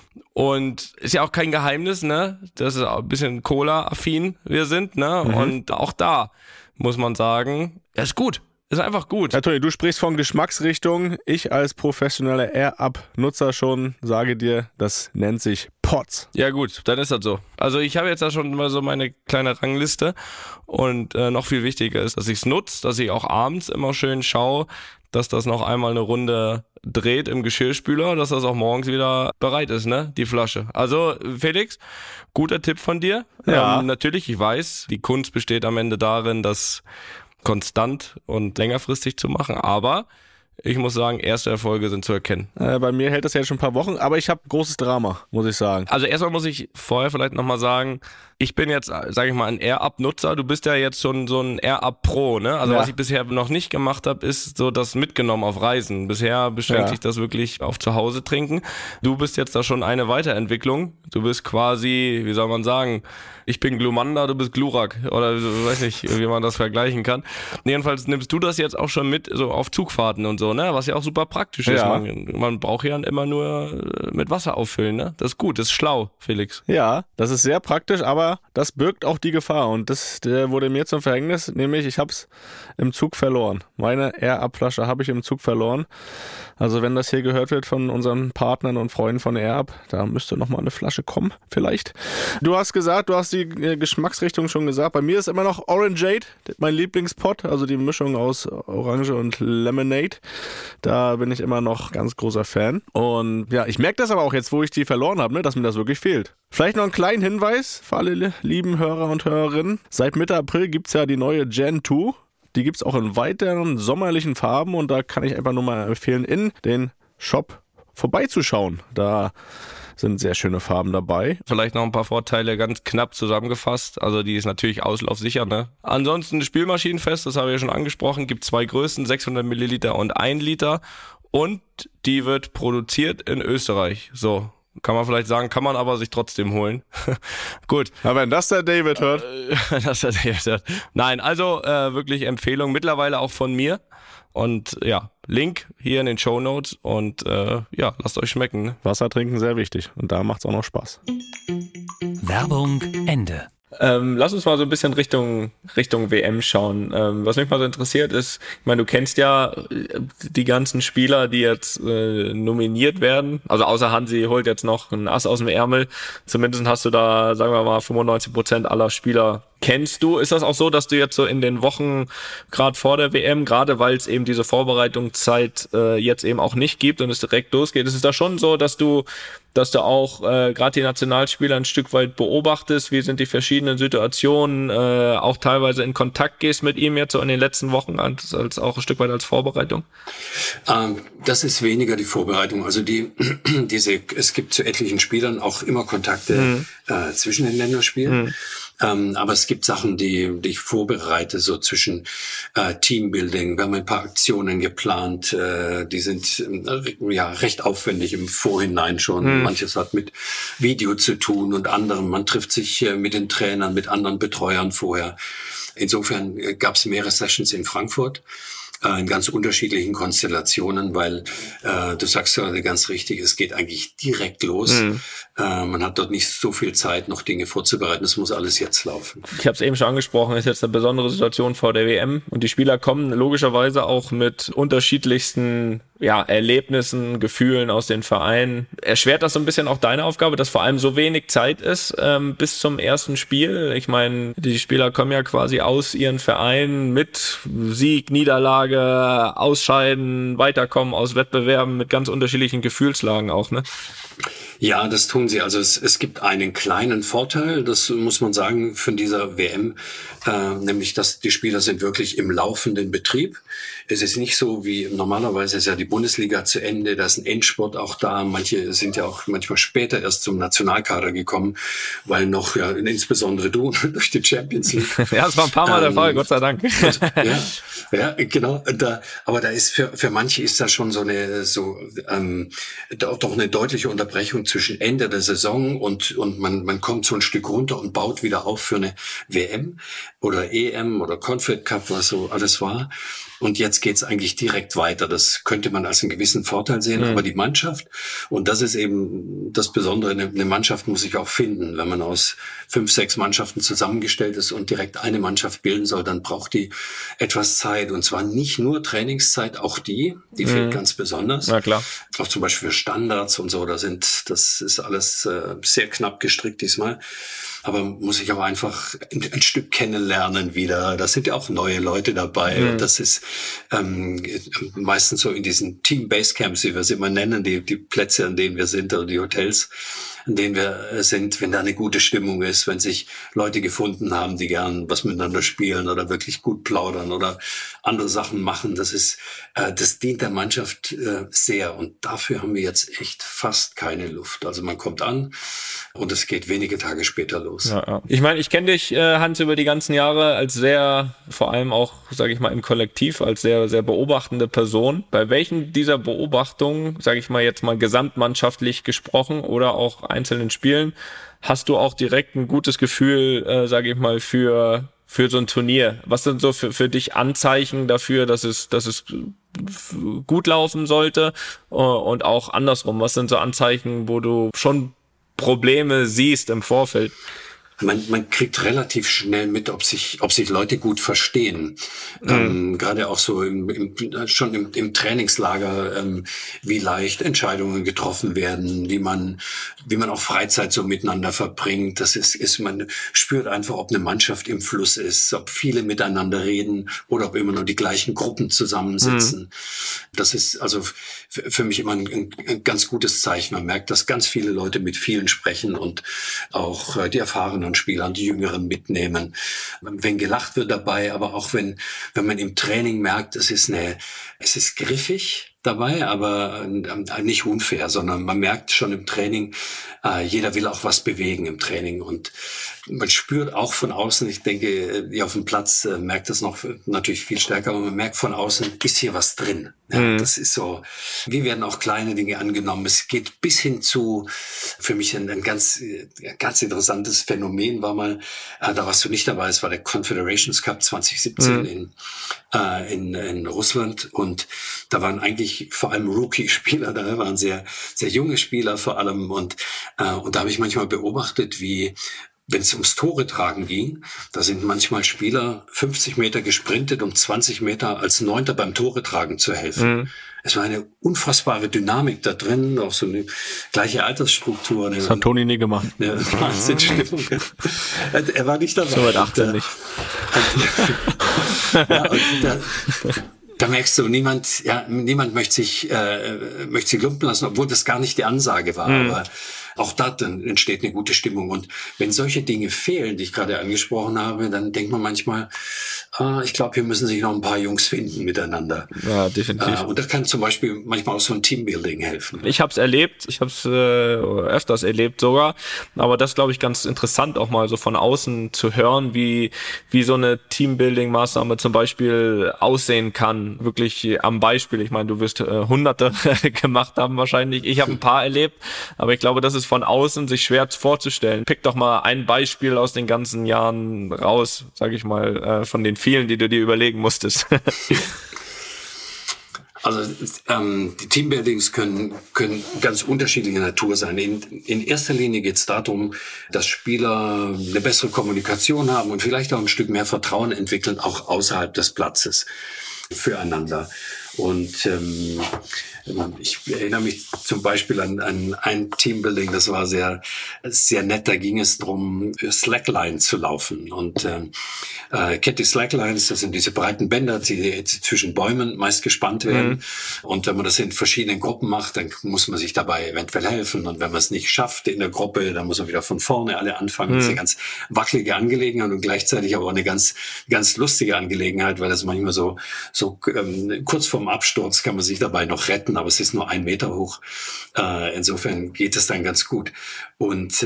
Und ist ja auch kein Geheimnis, ne? Das ist auch ein bisschen Cola-affin wir sind, ne? Und auch da muss man sagen, er ist gut. Ist einfach gut. Ja, Toni, du sprichst von Geschmacksrichtung. Ich als professioneller Air-Up-Nutzer schon sage dir, das nennt sich Pots. Ja gut, dann ist das so. Also ich habe jetzt da schon mal so meine kleine Rangliste und noch viel wichtiger ist, dass ich es nutze, dass ich auch abends immer schön schaue, dass das noch einmal eine Runde dreht im Geschirrspüler, dass das auch morgens wieder bereit ist, ne, die Flasche. Also Felix, guter Tipp von dir. Ja. Natürlich, ich weiß, die Kunst besteht am Ende darin, das konstant und längerfristig zu machen, aber ich muss sagen, erste Erfolge sind zu erkennen. Bei mir hält das ja schon ein paar Wochen, aber ich habe großes Drama, muss ich sagen. Also erstmal muss ich vorher vielleicht nochmal sagen, ich bin jetzt, sage ich mal, ein Air-Up-Nutzer. Du bist ja jetzt schon so ein Air-Up-Pro, ne? Also was ich bisher noch nicht gemacht habe, ist so das mitgenommen auf Reisen. Bisher beschränkt sich das wirklich auf zu Hause trinken. Du bist jetzt da schon eine Weiterentwicklung. Du bist quasi, wie soll man sagen, ich bin Glumanda, du bist Glurak. Oder weiß nicht, wie man das vergleichen kann. Jedenfalls nimmst du das jetzt auch schon mit so auf Zugfahrten und so, ne? Was ja auch super praktisch ist. Man braucht ja immer nur mit Wasser auffüllen, ne? Das ist gut, das ist schlau, Felix. Ja, das ist sehr praktisch, aber das birgt auch die Gefahr. Und das wurde mir zum Verhängnis, nämlich ich habe es im Zug verloren. Meine Air-Up-Flasche habe ich im Zug verloren. Also wenn das hier gehört wird von unseren Partnern und Freunden von Air-Up, da müsste nochmal eine Flasche kommen, vielleicht. Du hast gesagt, du hast die Geschmacksrichtung schon gesagt. Bei mir ist immer noch Orangeade, mein Lieblingspot, also die Mischung aus Orange und Lemonade. Da bin ich immer noch ganz großer Fan. Und ja, ich merke das aber auch jetzt, wo ich die verloren habe, ne, dass mir das wirklich fehlt. Vielleicht noch einen kleinen Hinweis für alle lieben Hörer und Hörerinnen. Seit Mitte April gibt es ja die neue Gen 2. Die gibt es auch in weiteren sommerlichen Farben und da kann ich einfach nur mal empfehlen, in den Shop vorbeizuschauen. Da sind sehr schöne Farben dabei. Vielleicht noch ein paar Vorteile ganz knapp zusammengefasst. Also die ist natürlich auslaufsicher, ne? Ansonsten spielmaschinenfest, das habe ich ja schon angesprochen, gibt 2 Größen, 600 Milliliter und 1 Liter. Und die wird produziert in Österreich. So. kann man vielleicht sagen, kann man aber sich trotzdem holen. Gut. Aber wenn das der David hört. Nein, also wirklich Empfehlung, mittlerweile auch von mir. Und ja, Link hier in den Shownotes und lasst euch schmecken. Ne? Wasser trinken sehr wichtig und da macht's auch noch Spaß. Werbung Ende. Lass uns mal so ein bisschen Richtung WM schauen. Was mich mal so interessiert ist, ich meine, du kennst ja die ganzen Spieler, die jetzt nominiert werden. Also außer Hansi holt jetzt noch ein Ass aus dem Ärmel. Zumindest hast du da, sagen wir mal, 95% aller Spieler kennst du. Ist das auch so, dass du jetzt so in den Wochen, gerade vor der WM, gerade weil es eben diese Vorbereitungszeit jetzt eben auch nicht gibt und es direkt losgeht, ist es da schon so, dass du auch gerade die Nationalspieler ein Stück weit beobachtest, wie sind die verschiedenen Situationen, auch teilweise in Kontakt gehst mit ihm jetzt so in den letzten Wochen als auch ein Stück weit als Vorbereitung? Das ist weniger die Vorbereitung. Also es gibt zu etlichen Spielern auch immer Kontakte zwischen den Länderspielen. Aber es gibt Sachen, die ich vorbereite, so zwischen Teambuilding. Wir haben ein paar Aktionen geplant, die sind recht aufwendig im Vorhinein schon. Manches hat mit Video zu tun und anderem. Man trifft sich mit den Trainern, mit anderen Betreuern vorher. Insofern gab es mehrere Sessions in Frankfurt. In ganz unterschiedlichen Konstellationen, weil du sagst gerade ganz richtig, es geht eigentlich direkt los. Man hat dort nicht so viel Zeit, noch Dinge vorzubereiten. Es muss alles jetzt laufen. Ich habe es eben schon angesprochen, ist jetzt eine besondere Situation vor der WM und die Spieler kommen logischerweise auch mit unterschiedlichsten Erlebnissen, Gefühlen aus den Vereinen. Erschwert das so ein bisschen auch deine Aufgabe, dass vor allem so wenig Zeit ist bis zum ersten Spiel? Ich meine, die Spieler kommen ja quasi aus ihren Vereinen mit Sieg, Niederlage, Ausscheiden, Weiterkommen aus Wettbewerben mit ganz unterschiedlichen Gefühlslagen auch, ne? Ja, das tun sie. Also es gibt einen kleinen Vorteil, das muss man sagen, von dieser WM, nämlich, dass die Spieler sind wirklich im laufenden Betrieb. Es ist nicht so wie normalerweise ist ja die Bundesliga zu Ende, da ist ein Endspurt auch da. Manche sind ja auch manchmal später erst zum Nationalkader gekommen, weil noch, insbesondere du, durch die Champions League. Ja, das war ein paar Mal der Fall, Gott sei Dank. Ja, genau. Aber da ist für manche ist da schon doch eine deutliche Unterbrechung zwischen Ende der Saison und man kommt so ein Stück runter und baut wieder auf für eine WM oder EM oder Confed Cup, was so alles war. Und jetzt geht's eigentlich direkt weiter. Das könnte man als einen gewissen Vorteil sehen. Aber die Mannschaft, und das ist eben das Besondere, eine Mannschaft muss sich auch finden. Wenn man aus 5, 6 Mannschaften zusammengestellt ist und direkt eine Mannschaft bilden soll, dann braucht die etwas Zeit. Und zwar nicht nur Trainingszeit, auch die fehlt ganz besonders. Na klar. Auch zum Beispiel für Standards und so, das ist alles sehr knapp gestrickt diesmal. Aber muss ich aber einfach ein Stück kennenlernen wieder. Da sind ja auch neue Leute dabei. Und das ist meistens so in diesen Team-Basecamps, wie wir es immer nennen, die Plätze, an denen wir sind, oder die Hotels, an denen wir sind, wenn da eine gute Stimmung ist, wenn sich Leute gefunden haben, die gern was miteinander spielen oder wirklich gut plaudern oder andere Sachen machen. Das dient der Mannschaft sehr. Und dafür haben wir jetzt echt fast keine Luft. Also man kommt an und es geht wenige Tage später los. Ja. Ich meine, ich kenne dich, Hans, über die ganzen Jahre als sehr, vor allem auch, sage ich mal, im Kollektiv, als sehr, sehr beobachtende Person. Bei welchen dieser Beobachtungen, sage ich mal jetzt mal gesamtmannschaftlich gesprochen oder auch einzelnen Spielen, hast du auch direkt ein gutes Gefühl, sage ich mal, für so ein Turnier? Was sind so für dich Anzeichen dafür, dass es gut laufen sollte und auch andersrum? Was sind so Anzeichen, wo du schon Probleme siehst im Vorfeld? Man kriegt relativ schnell mit, ob sich Leute gut verstehen. Gerade auch so schon im Trainingslager, wie leicht Entscheidungen getroffen werden, wie man auch Freizeit so miteinander verbringt. Man spürt einfach, ob eine Mannschaft im Fluss ist, ob viele miteinander reden oder ob immer nur die gleichen Gruppen zusammensitzen. Das ist also für mich immer ein ganz gutes Zeichen. Man merkt, dass ganz viele Leute mit vielen sprechen und auch die erfahrenen Spielern, die Jüngeren mitnehmen. Wenn gelacht wird dabei, aber auch wenn man im Training merkt, es ist griffig, dabei, aber nicht unfair, sondern man merkt schon im Training, jeder will auch was bewegen im Training und man spürt auch von außen, ich denke, auf dem Platz merkt das noch natürlich viel stärker, aber man merkt von außen, ist hier was drin. Ja, das ist so, wie werden auch kleine Dinge angenommen. Es geht bis hin zu, für mich ein ganz interessantes Phänomen war mal, da warst du nicht dabei, es war der Confederations Cup 2017 in Russland und da waren eigentlich vor allem Rookie-Spieler da, waren sehr, sehr junge Spieler vor allem und da habe ich manchmal beobachtet, wie wenn es ums Tore tragen ging, da sind manchmal Spieler 50 Meter gesprintet, um 20 Meter als Neunter beim Tore tragen zu helfen. Es war eine unfassbare Dynamik da drin, auch so eine gleiche Altersstruktur. Das hat Toni nie gemacht. Eine Wahnsinnsstimmung. Er war nicht dabei. So weit 18 nicht. Ja, und da merkst du, niemand möchte sich lumpen lassen, obwohl das gar nicht die Ansage war. Aber auch da dann entsteht eine gute Stimmung. Und wenn solche Dinge fehlen, die ich gerade angesprochen habe, dann denkt man manchmal, ich glaube, hier müssen sich noch ein paar Jungs finden miteinander. Ja, definitiv. Und das kann zum Beispiel manchmal auch so ein Teambuilding helfen. Ich habe es erlebt, ich habe es öfters erlebt sogar, aber das glaube ich ganz interessant auch mal so von außen zu hören, wie so eine Teambuilding-Maßnahme zum Beispiel aussehen kann, wirklich am Beispiel. Ich meine, du wirst Hunderte gemacht haben wahrscheinlich, ich habe ein paar erlebt, aber ich glaube, das ist von außen sich schwer vorzustellen. Pick doch mal ein Beispiel aus den ganzen Jahren raus, sage ich mal, von den vielen, die du dir überlegen musstest. Also die Teambuildings können ganz unterschiedlicher Natur sein. In erster Linie geht es darum, dass Spieler eine bessere Kommunikation haben und vielleicht auch ein Stück mehr Vertrauen entwickeln, auch außerhalb des Platzes füreinander. Und ich erinnere mich zum Beispiel an ein Teambuilding, das war sehr, sehr nett. Da ging es darum, Slackline zu laufen. Und kennt die Slacklines, das sind diese breiten Bänder, die zwischen Bäumen meist gespannt werden. Und wenn man das in verschiedenen Gruppen macht, dann muss man sich dabei eventuell helfen. Und wenn man es nicht schafft in der Gruppe, dann muss man wieder von vorne alle anfangen. Das ist eine ganz wackelige Angelegenheit und gleichzeitig aber auch eine ganz, ganz lustige Angelegenheit, weil das manchmal so kurz vorm Absturz kann man sich dabei noch retten, aber es ist nur 1 Meter hoch. Insofern geht es dann ganz gut. Und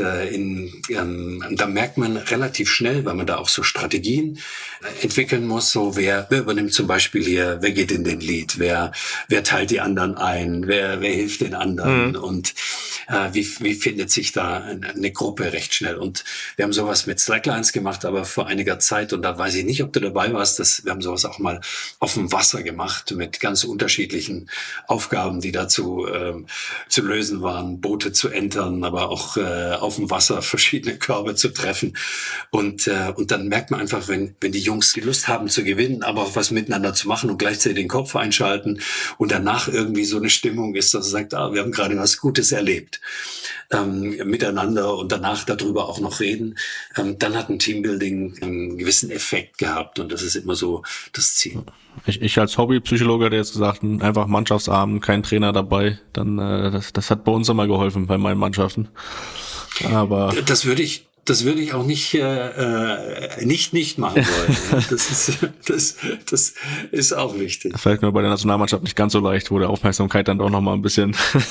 da merkt man relativ schnell, weil man da auch so Strategien entwickeln muss, so wer übernimmt zum Beispiel hier, wer geht in den Lead, wer teilt die anderen ein, wer hilft den anderen und wie findet sich da eine Gruppe recht schnell. Und wir haben sowas mit Slacklines gemacht, aber vor einiger Zeit, und da weiß ich nicht, ob du dabei warst, wir haben sowas auch mal auf dem Wasser gemacht mit ganz unterschiedlichen Aufgaben, die dazu zu lösen waren, Boote zu entern, aber auch auf dem Wasser verschiedene Körbe zu treffen. Und dann merkt man einfach, wenn die Jungs die Lust haben zu gewinnen, aber auch was miteinander zu machen und gleichzeitig den Kopf einschalten und danach irgendwie so eine Stimmung ist, dass man sagt, wir haben gerade was Gutes erlebt miteinander und danach darüber auch noch reden, dann hat ein Teambuilding einen gewissen Effekt gehabt und das ist immer so das Ziel. Ich als Hobbypsychologe hätte jetzt gesagt, einfach Mannschaftsabend, kein Trainer dabei, dann das hat bei uns immer geholfen, bei meinen Mannschaften. Aber das würde ich auch nicht machen wollen. Das ist auch wichtig. Vielleicht nur bei der Nationalmannschaft nicht ganz so leicht, wo die Aufmerksamkeit dann doch noch mal ein bisschen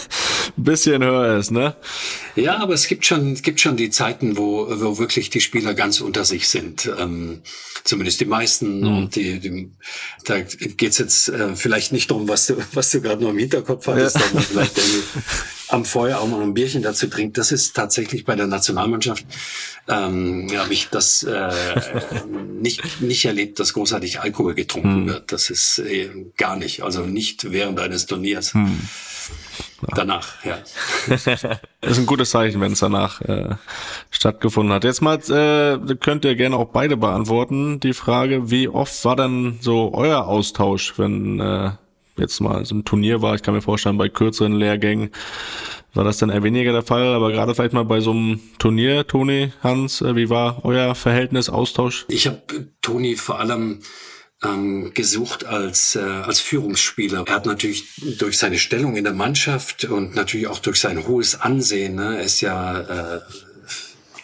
höher ist, ne? Ja, aber es gibt schon die Zeiten, wo wirklich die Spieler ganz unter sich sind. Zumindest die meisten. Und da geht's jetzt vielleicht nicht darum, was du gerade noch im Hinterkopf hattest, sondern vielleicht am Feuer auch mal ein Bierchen dazu trinkt. Das ist tatsächlich bei der Nationalmannschaft, habe ich das nicht erlebt, dass großartig Alkohol getrunken wird. Das ist gar nicht. Also nicht während eines Turniers. Danach, ja. Das ist ein gutes Zeichen, wenn es danach stattgefunden hat. Jetzt mal könnt ihr gerne auch beide beantworten. Die Frage, wie oft war dann so euer Austausch, wenn jetzt mal so ein Turnier war? Ich kann mir vorstellen, bei kürzeren Lehrgängen war das dann eher weniger der Fall, aber gerade vielleicht mal bei so einem Turnier, Toni, Hans, wie war euer Verhältnis, Austausch? Ich habe Toni vor allem gesucht als Führungsspieler. Er hat natürlich durch seine Stellung in der Mannschaft und natürlich auch durch sein hohes Ansehen, er ist ja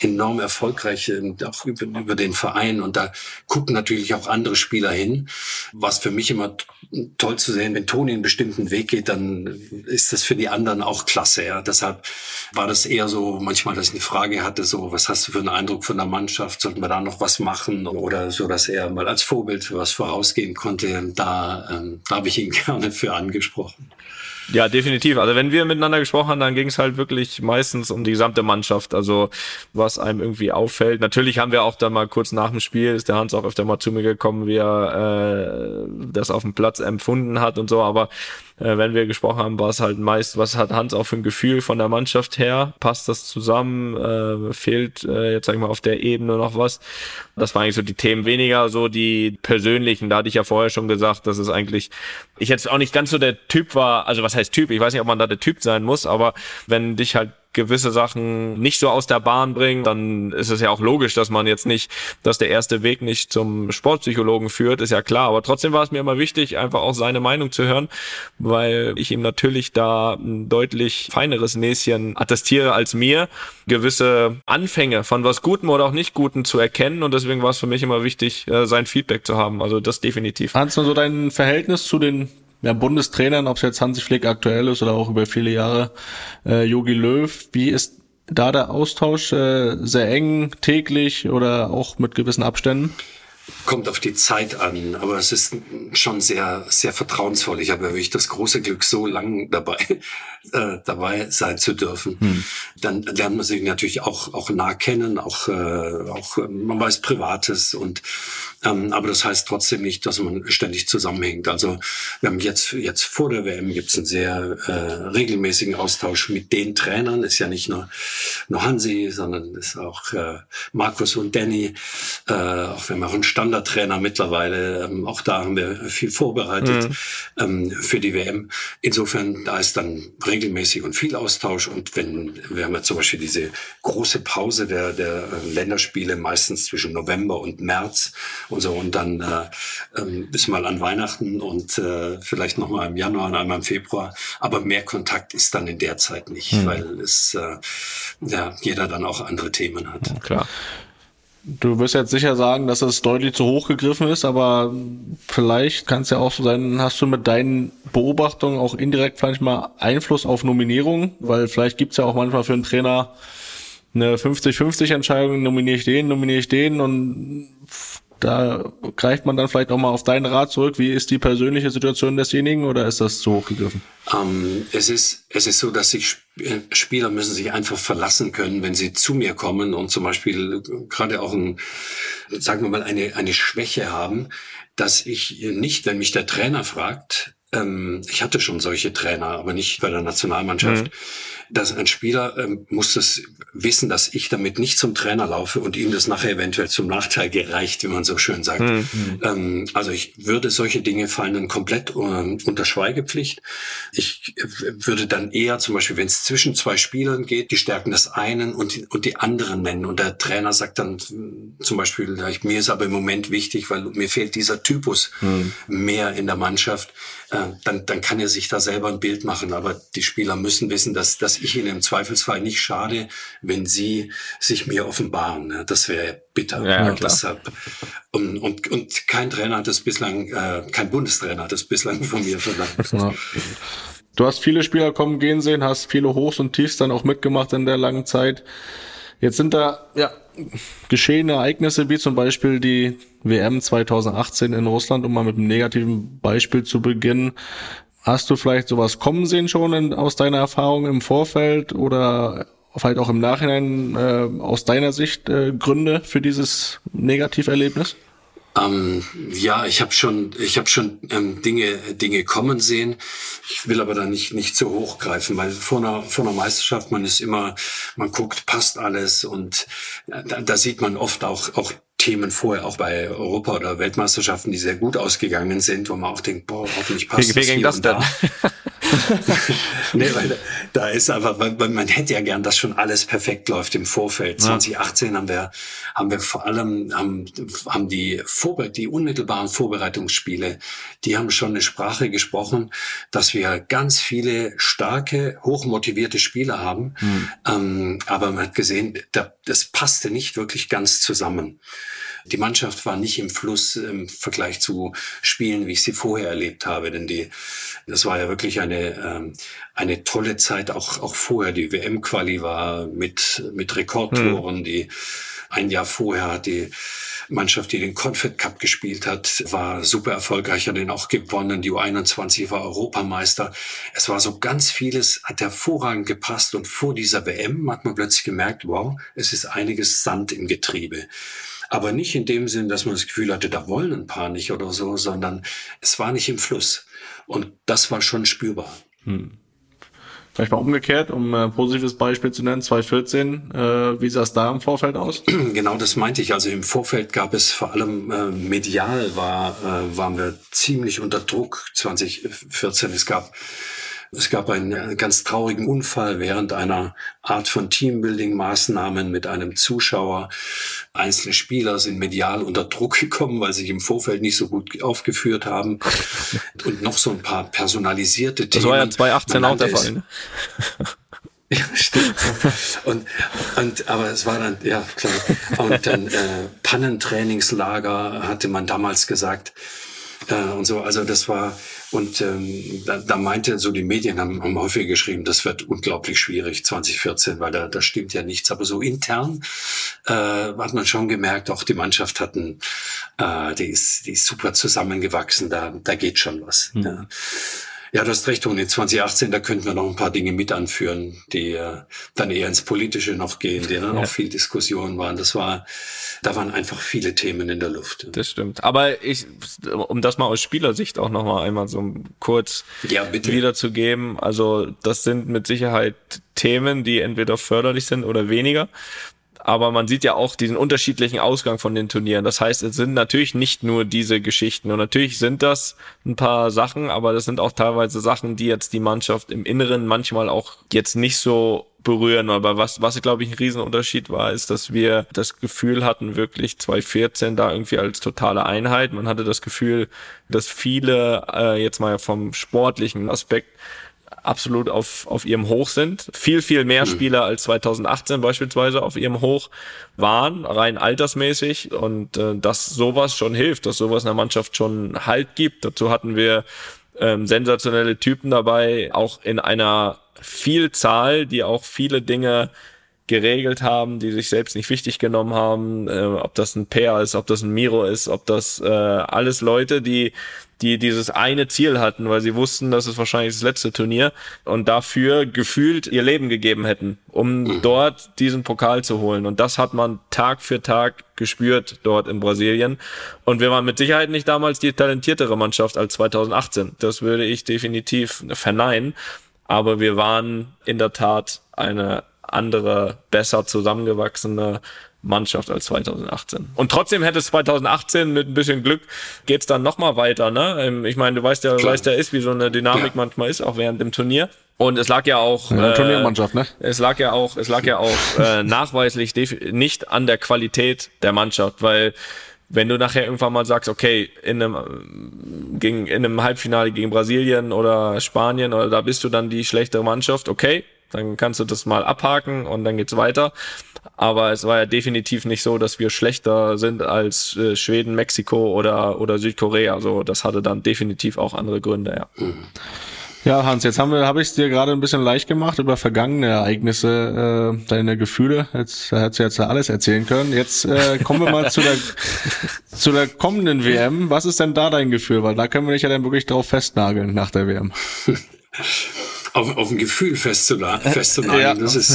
enorm erfolgreich, auch über den Verein. Und da gucken natürlich auch andere Spieler hin. Was für mich immer toll zu sehen, wenn Toni einen bestimmten Weg geht, dann ist das für die anderen auch klasse. Ja. Deshalb war das eher so manchmal, dass ich eine Frage hatte, so, was hast du für einen Eindruck von der Mannschaft? Sollten wir da noch was machen? Oder so, dass er mal als Vorbild für was vorausgehen konnte. Da habe ich ihn gerne für angesprochen. Ja, definitiv. Also wenn wir miteinander gesprochen haben, dann ging es halt wirklich meistens um die gesamte Mannschaft. Also was einem irgendwie auffällt. Natürlich haben wir auch dann mal kurz nach dem Spiel, ist der Hans auch öfter mal zu mir gekommen, wie er das auf dem Platz empfunden hat und so. Aber wenn wir gesprochen haben, war es halt meist, was hat Hans auch für ein Gefühl von der Mannschaft her? Passt das zusammen? Fehlt jetzt sag ich mal auf der Ebene noch was? Das waren eigentlich so die Themen, weniger so die persönlichen. Da hatte ich ja vorher schon gesagt, dass es eigentlich, ich jetzt auch nicht ganz so der Typ war, also was heißt Typ? Ich weiß nicht, ob man da der Typ sein muss, aber wenn dich halt gewisse Sachen nicht so aus der Bahn bringen, dann ist es ja auch logisch, dass man jetzt nicht, dass der erste Weg nicht zum Sportpsychologen führt, ist ja klar. Aber trotzdem war es mir immer wichtig, einfach auch seine Meinung zu hören, weil ich ihm natürlich da ein deutlich feineres Näschen attestiere als mir, gewisse Anfänge von was Gutem oder auch nicht Gutem zu erkennen. Und deswegen war es für mich immer wichtig, sein Feedback zu haben. Also das definitiv. Hans, so dein Verhältnis zu den Bundestrainern, ob es jetzt Hansi Flick aktuell ist oder auch über viele Jahre Jogi Löw, wie ist da der Austausch? Sehr eng, täglich oder auch mit gewissen Abständen? Kommt auf die Zeit an, aber es ist schon sehr, sehr vertrauensvoll. Ich habe ja wirklich das große Glück, so lange dabei sein zu dürfen. Dann lernt man sich natürlich auch nah kennen, auch man weiß Privates aber das heißt trotzdem nicht, dass man ständig zusammenhängt. Also wir haben jetzt vor der WM gibt's einen sehr regelmäßigen Austausch mit den Trainern. Ist ja nicht nur Hansi, sondern ist auch Markus und Danny. Auch wir haben auch einen Standardtrainer mittlerweile. Auch da haben wir viel vorbereitet für die WM. Insofern, da ist dann regelmäßig und viel Austausch. Und wir haben ja zum Beispiel diese große Pause der Länderspiele meistens zwischen November und März und so, und dann bis mal an Weihnachten und vielleicht noch mal im Januar und einmal im Februar. Aber mehr Kontakt ist dann in der Zeit nicht, weil es jeder dann auch andere Themen hat. Ja, klar. Du wirst jetzt sicher sagen, dass es deutlich zu hoch gegriffen ist, aber vielleicht kann es ja auch so sein, hast du mit deinen Beobachtungen auch indirekt vielleicht mal Einfluss auf Nominierungen? Weil vielleicht gibt's ja auch manchmal für einen Trainer eine 50-50 Entscheidung, nominiere ich den und da greift man dann vielleicht auch mal auf deinen Rat zurück. Wie ist die persönliche Situation desjenigen oder ist das zu hoch gegriffen? Es ist so, dass Spieler müssen sich einfach verlassen können, wenn sie zu mir kommen und zum Beispiel gerade auch sagen wir mal, eine Schwäche haben, dass ich nicht, wenn mich der Trainer fragt, ich hatte schon solche Trainer, aber nicht bei der Nationalmannschaft, dass ein Spieler muss das wissen, dass ich damit nicht zum Trainer laufe und ihm das nachher eventuell zum Nachteil gereicht, wie man so schön sagt. Also ich würde solche Dinge fallen dann komplett unter Schweigepflicht. Ich würde dann eher zum Beispiel, wenn es zwischen zwei Spielern geht, die Stärken des einen und die anderen nennen. Und der Trainer sagt dann zum Beispiel, mir ist aber im Moment wichtig, weil mir fehlt dieser Typus mehr in der Mannschaft. Dann kann er sich da selber ein Bild machen. Aber die Spieler müssen wissen, dass ich ihnen im Zweifelsfall nicht schade, wenn sie sich mir offenbaren. Das wäre bitter. Ja, deshalb, und kein Trainer hat das bislang, kein Bundestrainer hat das bislang von mir verlangt. Ja. Du hast viele Spieler kommen, gehen sehen, hast viele Hochs und Tiefs dann auch mitgemacht in der langen Zeit. Jetzt sind da geschehene Ereignisse wie zum Beispiel die WM 2018 in Russland, um mal mit einem negativen Beispiel zu beginnen. Hast du vielleicht sowas kommen sehen schon aus deiner Erfahrung im Vorfeld oder vielleicht auch im Nachhinein aus deiner Sicht Gründe für dieses Negativerlebnis? Ich habe schon Dinge kommen sehen. Ich will aber da nicht so hochgreifen, weil vor einer Meisterschaft man guckt, passt alles und da sieht man oft auch Themen vorher, auch bei Europa- oder Weltmeisterschaften, die sehr gut ausgegangen sind, wo man auch denkt, hoffentlich passt das hier und da. Nee, weil da ist einfach, weil man hätte ja gern, dass schon alles perfekt läuft im Vorfeld. 2018 haben wir vor allem, haben die unmittelbaren Vorbereitungsspiele, die haben schon eine Sprache gesprochen, dass wir ganz viele starke, hochmotivierte Spieler haben. Aber man hat gesehen, das passte nicht wirklich ganz zusammen. Die Mannschaft war nicht im Fluss im Vergleich zu Spielen, wie ich sie vorher erlebt habe, denn das war ja wirklich eine tolle Zeit, auch vorher. Die WM-Quali war mit Rekordtoren, ein Jahr vorher hat die Mannschaft, die den Confed Cup gespielt hat, war super erfolgreich, hat den auch gewonnen. Die U21 war Europameister. Es war so ganz vieles, hat hervorragend gepasst. Und vor dieser WM hat man plötzlich gemerkt, wow, es ist einiges Sand im Getriebe. Aber nicht in dem Sinn, dass man das Gefühl hatte, da wollen ein paar nicht oder so, sondern es war nicht im Fluss. Und das war schon spürbar. Vielleicht mal umgekehrt, um ein positives Beispiel zu nennen, 2014, wie sah es da im Vorfeld aus? Genau, das meinte ich. Also im Vorfeld gab es vor allem medial waren wir ziemlich unter Druck 2014. Es gab einen ganz traurigen Unfall während einer Art von Teambuilding-Maßnahmen mit einem Zuschauer. Einzelne Spieler sind medial unter Druck gekommen, weil sie sich im Vorfeld nicht so gut aufgeführt haben. Und noch so ein paar personalisierte Themen. Das war ja 2018 auch der Fall, ne? Ja, stimmt. Aber es war dann, ja, klar. Und dann Pannentrainingslager hatte man damals gesagt. Und so, also das war, und da meinte so, die Medien haben häufig geschrieben, das wird unglaublich schwierig 2014, weil da stimmt ja nichts. Aber so intern hat man schon gemerkt, auch die Mannschaft die ist super zusammengewachsen, da geht schon was. Ja. Ja, du hast recht, und in 2018, da könnten wir noch ein paar Dinge mit anführen, die dann eher ins Politische noch gehen, die dann auch viel Diskussionen waren. Da waren einfach viele Themen in der Luft. Das stimmt. Aber um das mal aus Spielersicht auch noch mal einmal so kurz wiederzugeben, also das sind mit Sicherheit Themen, die entweder förderlich sind oder weniger. Aber man sieht ja auch diesen unterschiedlichen Ausgang von den Turnieren. Das heißt, es sind natürlich nicht nur diese Geschichten. Und natürlich sind das ein paar Sachen, aber das sind auch teilweise Sachen, die jetzt die Mannschaft im Inneren manchmal auch jetzt nicht so berühren. Aber was glaube ich, ein Riesenunterschied war, ist, dass wir das Gefühl hatten, wirklich 2014 da irgendwie als totale Einheit. Man hatte das Gefühl, dass viele jetzt mal vom sportlichen Aspekt absolut auf ihrem Hoch sind. Viel, viel mehr Spieler als 2018 beispielsweise auf ihrem Hoch waren, rein altersmäßig, und dass sowas schon hilft, dass sowas einer Mannschaft schon Halt gibt. Dazu hatten wir sensationelle Typen dabei, auch in einer Vielzahl, die auch viele Dinge geregelt haben, die sich selbst nicht wichtig genommen haben, ob das ein Peer ist, ob das ein Miro ist, ob das alles Leute, die dieses eine Ziel hatten, weil sie wussten, das ist wahrscheinlich das letzte Turnier, und dafür gefühlt ihr Leben gegeben hätten, um dort diesen Pokal zu holen. Und das hat man Tag für Tag gespürt dort in Brasilien. Und wir waren mit Sicherheit nicht damals die talentiertere Mannschaft als 2018. Das würde ich definitiv verneinen. Aber wir waren in der Tat eine andere, besser zusammengewachsene Mannschaft als 2018. Und trotzdem hätte es 2018 mit ein bisschen Glück geht's dann nochmal weiter, ne? Ich meine, du weißt ja, wie so eine Dynamik manchmal ist, auch während dem Turnier. Und es lag ja auch Turniermannschaft, ne? Es lag ja auch nachweislich nicht an der Qualität der Mannschaft, weil wenn du nachher irgendwann mal sagst, okay, in einem Halbfinale gegen Brasilien oder Spanien, oder da bist du dann die schlechtere Mannschaft, okay, dann kannst du das mal abhaken und dann geht's weiter. Aber es war ja definitiv nicht so, dass wir schlechter sind als Schweden, Mexiko oder Südkorea. Also das hatte dann definitiv auch andere Gründe, ja. Ja, Hans, jetzt habe ich es dir gerade ein bisschen leicht gemacht über vergangene Ereignisse, deine Gefühle. Jetzt hättest du jetzt alles erzählen können. Jetzt kommen wir mal zu der kommenden WM. Was ist denn da dein Gefühl? Weil da können wir dich ja dann wirklich drauf festnageln nach der WM. Auf ein Gefühl festzunageln. Ja. Das ist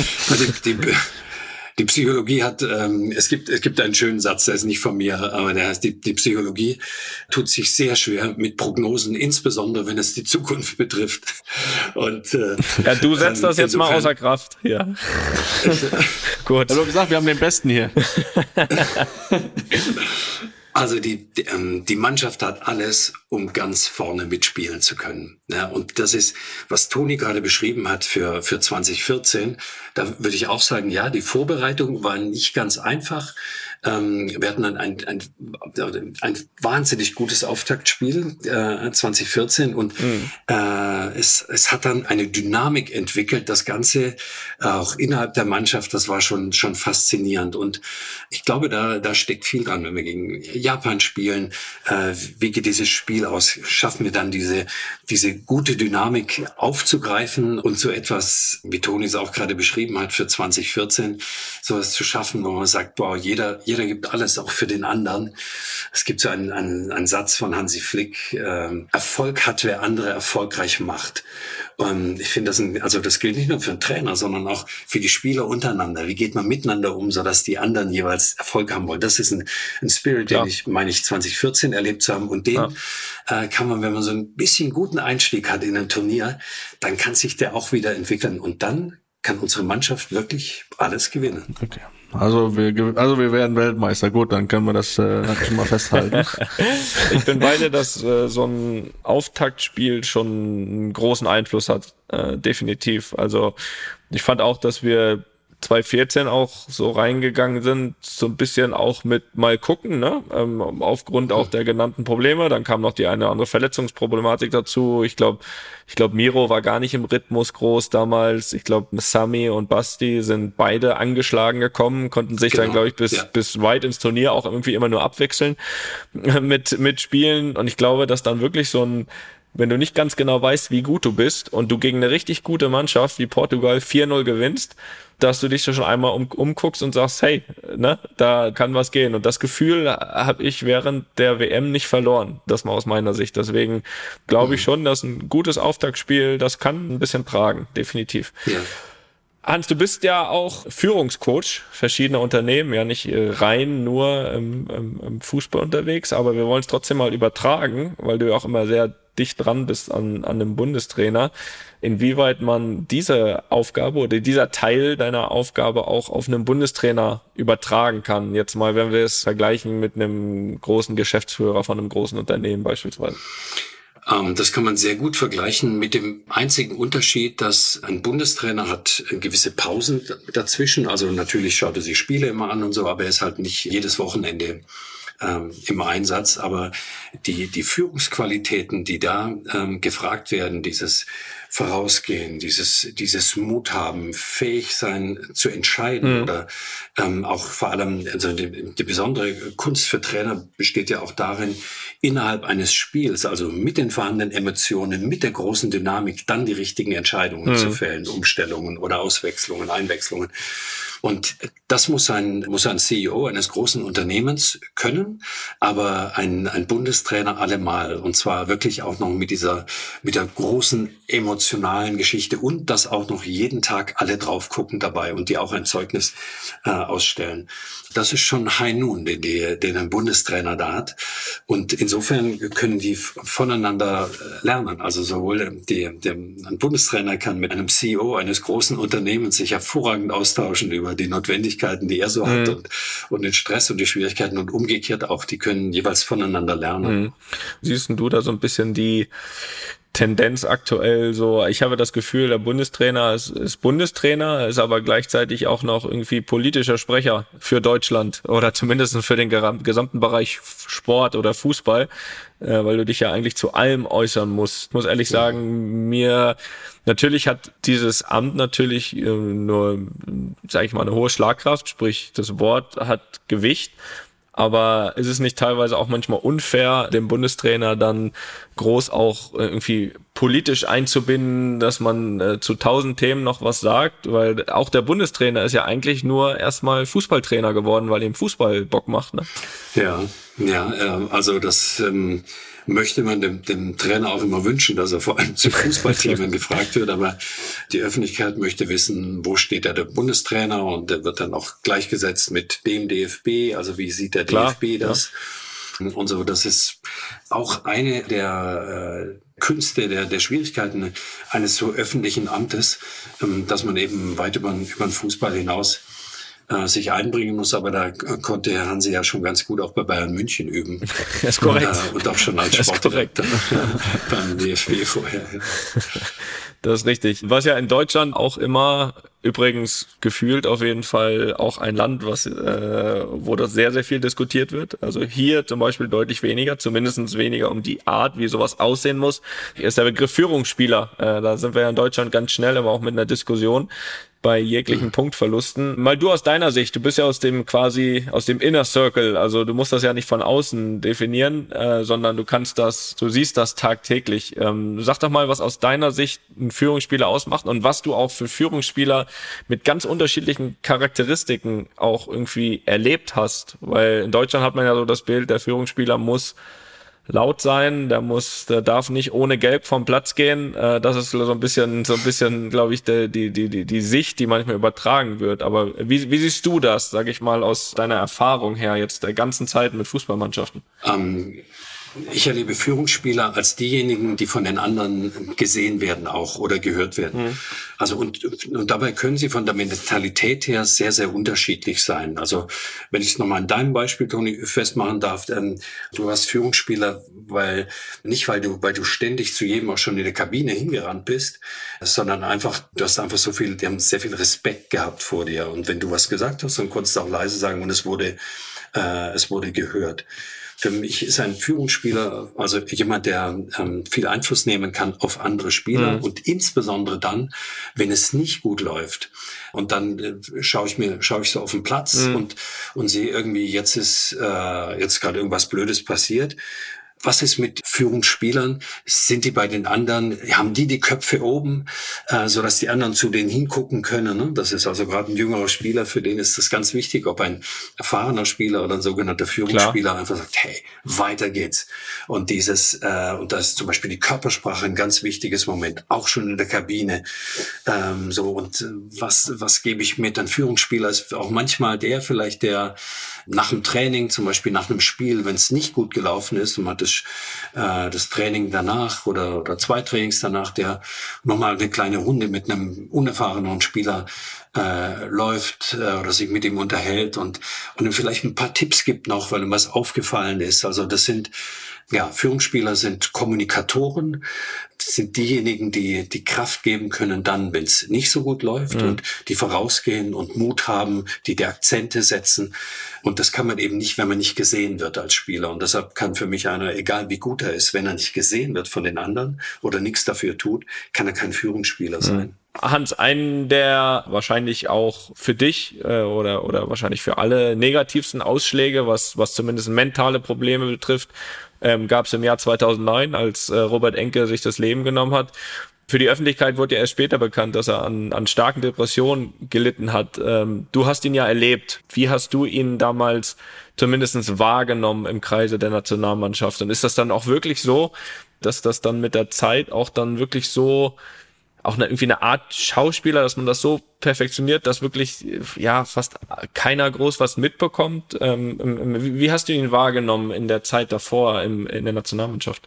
die Psychologie hat, es gibt einen schönen Satz, der ist nicht von mir, aber der heißt, die Psychologie tut sich sehr schwer mit Prognosen, insbesondere wenn es die Zukunft betrifft. Und ja, du setzt das jetzt mal außer Kraft. Ja. Gut. Ich habe gesagt, wir haben den Besten hier. Also die Mannschaft hat alles, um ganz vorne mitspielen zu können. Ja, und das ist, was Toni gerade beschrieben hat für 2014. Da würde ich auch sagen, ja, die Vorbereitung war nicht ganz einfach. Wir hatten ein wahnsinnig gutes Auftaktspiel 2014 und es hat dann eine Dynamik entwickelt, das Ganze auch innerhalb der Mannschaft, das war schon faszinierend und ich glaube, da steckt viel dran, wenn wir gegen Japan spielen, wie geht dieses Spiel aus, schaffen wir dann diese gute Dynamik aufzugreifen und so etwas, wie Toni es auch gerade beschrieben hat, für 2014 sowas zu schaffen, wo man sagt, boah, jeder gibt alles, auch für den anderen. Es gibt so einen Satz von Hansi Flick, Erfolg hat, wer andere erfolgreich macht. Ich finde, das gilt nicht nur für einen Trainer, sondern auch für die Spieler untereinander. Wie geht man miteinander um, sodass die anderen jeweils Erfolg haben wollen? Das ist ein Spirit, den ich 2014 erlebt zu haben. Und den kann man, wenn man so ein bisschen guten Einstieg hat in ein Turnier, dann kann sich der auch wieder entwickeln. Und dann kann unsere Mannschaft wirklich alles gewinnen. Okay. Also wir werden Weltmeister. Gut, dann können wir das schon mal festhalten. Ich bin bei dir, dass so ein Auftaktspiel schon einen großen Einfluss hat, definitiv. Also ich fand auch, dass wir 2014 auch so reingegangen sind, so ein bisschen auch mit mal gucken, ne? Aufgrund auch der genannten Probleme. Dann kam noch die eine oder andere Verletzungsproblematik dazu. Ich glaube, Miro war gar nicht im Rhythmus groß damals. Ich glaube, Sami und Basti sind beide angeschlagen gekommen, konnten sich dann, glaube ich, bis weit ins Turnier auch irgendwie immer nur abwechseln mit Spielen. Und ich glaube, dass dann wirklich wenn du nicht ganz genau weißt, wie gut du bist und du gegen eine richtig gute Mannschaft wie Portugal 4-0 gewinnst, dass du dich schon einmal umguckst und sagst, hey, ne, da kann was gehen. Und das Gefühl habe ich während der WM nicht verloren, das mal aus meiner Sicht. Deswegen glaube ich schon, dass ein gutes Auftaktspiel, das kann ein bisschen tragen, definitiv. Ja. Hans, du bist ja auch Führungscoach verschiedener Unternehmen, ja nicht rein nur im Fußball unterwegs, aber wir wollen es trotzdem mal übertragen, weil du ja auch immer sehr dicht dran bist an einem Bundestrainer, inwieweit man diese Aufgabe oder dieser Teil deiner Aufgabe auch auf einen Bundestrainer übertragen kann. Jetzt mal, wenn wir es vergleichen mit einem großen Geschäftsführer von einem großen Unternehmen beispielsweise. Das kann man sehr gut vergleichen mit dem einzigen Unterschied, dass ein Bundestrainer hat gewisse Pausen dazwischen. Also natürlich schaut er sich Spiele immer an und so, aber er ist halt nicht jedes Wochenende im Einsatz. Aber die Führungsqualitäten, die da gefragt werden, dieses Vorausgehen, dieses Mut haben, fähig sein zu entscheiden oder auch vor allem, also die besondere Kunst für Trainer besteht ja auch darin, innerhalb eines Spiels, also mit den vorhandenen Emotionen, mit der großen Dynamik, dann die richtigen Entscheidungen zu fällen, Umstellungen oder Auswechslungen, Einwechslungen. Und das muss ein CEO eines großen Unternehmens können, aber ein Bundestrainer allemal. Und zwar wirklich auch noch mit der großen emotionalen Geschichte und das auch noch jeden Tag alle drauf gucken dabei und die auch ein Zeugnis ausstellen. Das ist schon High Noon, den ein Bundestrainer da hat. Und insofern können die voneinander lernen. Also sowohl ein Bundestrainer kann mit einem CEO eines großen Unternehmens sich hervorragend austauschen über die Notwendigkeiten, die er so hat und den Stress und die Schwierigkeiten und umgekehrt auch, die können jeweils voneinander lernen. Siehst du da so ein bisschen die Tendenz aktuell so, ich habe das Gefühl, der Bundestrainer ist Bundestrainer, ist aber gleichzeitig auch noch irgendwie politischer Sprecher für Deutschland oder zumindest für den gesamten Bereich Sport oder Fußball, weil du dich ja eigentlich zu allem äußern musst. Ich muss ehrlich sagen, natürlich hat dieses Amt natürlich nur, sage ich mal, eine hohe Schlagkraft, sprich das Wort hat Gewicht. Aber ist es nicht teilweise auch manchmal unfair, den Bundestrainer dann groß auch irgendwie politisch einzubinden, dass man zu 1000 Themen noch was sagt? Weil auch der Bundestrainer ist ja eigentlich nur erstmal Fußballtrainer geworden, weil ihm Fußball Bock macht, ne? Ja, also das möchte man dem Trainer auch immer wünschen, dass er vor allem zu Fußballthemen gefragt wird. Aber die Öffentlichkeit möchte wissen, wo steht der Bundestrainer? Und der wird dann auch gleichgesetzt mit dem DFB. Also wie sieht der DFB das? Ja. Und so, das ist auch eine der Künste, der Schwierigkeiten eines so öffentlichen Amtes, dass man eben weit über den Fußball hinaus sich einbringen muss, aber da konnte Hansi ja schon ganz gut auch bei Bayern München üben. Das ist korrekt. Und auch schon als Sportdirektor beim DFB vorher. Das ist richtig. Was ja in Deutschland auch immer, übrigens gefühlt auf jeden Fall auch ein Land, wo das sehr, sehr viel diskutiert wird. Also hier zum Beispiel deutlich weniger, zumindest weniger um die Art, wie sowas aussehen muss. Hier ist der Begriff Führungsspieler. Da sind wir ja in Deutschland ganz schnell, aber auch mit einer Diskussion bei jeglichen Punktverlusten. Mal du aus deiner Sicht, du bist ja aus dem Inner Circle, also du musst das ja nicht von außen definieren, sondern du siehst das tagtäglich. Sag doch mal, was aus deiner Sicht ein Führungsspieler ausmacht und was du auch für Führungsspieler mit ganz unterschiedlichen Charakteristiken auch irgendwie erlebt hast, weil in Deutschland hat man ja so das Bild, der Führungsspieler muss laut sein, der darf nicht ohne Gelb vom Platz gehen. Das ist so ein bisschen, glaube ich, die Sicht, die manchmal übertragen wird. Aber wie siehst du das, sag ich mal, aus deiner Erfahrung her jetzt der ganzen Zeit mit Fußballmannschaften? Ich erlebe Führungsspieler als diejenigen, die von den anderen gesehen werden auch oder gehört werden. Also und dabei können sie von der Mentalität her sehr, sehr unterschiedlich sein. Also wenn ich es nochmal an deinem Beispiel, Toni, festmachen darf, du hast Führungsspieler, weil du ständig zu jedem auch schon in der Kabine hingerannt bist, sondern einfach, die haben sehr viel Respekt gehabt vor dir. Und wenn du was gesagt hast, dann konntest du auch leise sagen und es wurde gehört. Für mich ist ein Führungsspieler also jemand, der viel Einfluss nehmen kann auf andere Spieler und insbesondere dann, wenn es nicht gut läuft. Und dann schaue ich so auf den Platz und sehe irgendwie, jetzt gerade irgendwas Blödes passiert. Was ist mit Führungsspielern? Sind die bei den anderen, haben die Köpfe oben, so dass die anderen zu denen hingucken können? Ne? Das ist also gerade ein jüngerer Spieler, für den ist das ganz wichtig, ob ein erfahrener Spieler oder ein sogenannter Führungsspieler einfach sagt, hey, weiter geht's. Und und da ist zum Beispiel die Körpersprache ein ganz wichtiges Moment, auch schon in der Kabine. Was gebe ich mit? Ein Führungsspieler ist auch manchmal der nach dem Training, zum Beispiel nach einem Spiel, wenn es nicht gut gelaufen ist und man hat das Training danach oder 2 Trainings danach, der nochmal eine kleine Runde mit einem unerfahrenen Spieler läuft oder sich mit ihm unterhält und ihm vielleicht ein paar Tipps gibt noch, weil ihm was aufgefallen ist. Also Führungsspieler sind Kommunikatoren, das sind diejenigen, die Kraft geben können dann, wenn es nicht so gut läuft und die vorausgehen und Mut haben, die Akzente setzen. Und das kann man eben nicht, wenn man nicht gesehen wird als Spieler. Und deshalb kann für mich einer, egal wie gut er ist, wenn er nicht gesehen wird von den anderen oder nichts dafür tut, kann er kein Führungsspieler sein. Hans, einen der wahrscheinlich auch für dich oder wahrscheinlich für alle negativsten Ausschläge, was zumindest mentale Probleme betrifft, gab es im Jahr 2009, als Robert Enke sich das Leben genommen hat. Für die Öffentlichkeit wurde ja erst später bekannt, dass er an starken Depressionen gelitten hat. Du hast ihn ja erlebt. Wie hast du ihn damals zumindest wahrgenommen im Kreise der Nationalmannschaft? Und ist das dann auch wirklich so, dass das dann mit der Zeit auch dann wirklich so, auch irgendwie eine Art Schauspieler, dass man das so perfektioniert, dass wirklich fast keiner groß was mitbekommt? Wie hast du ihn wahrgenommen in der Zeit davor in der Nationalmannschaft?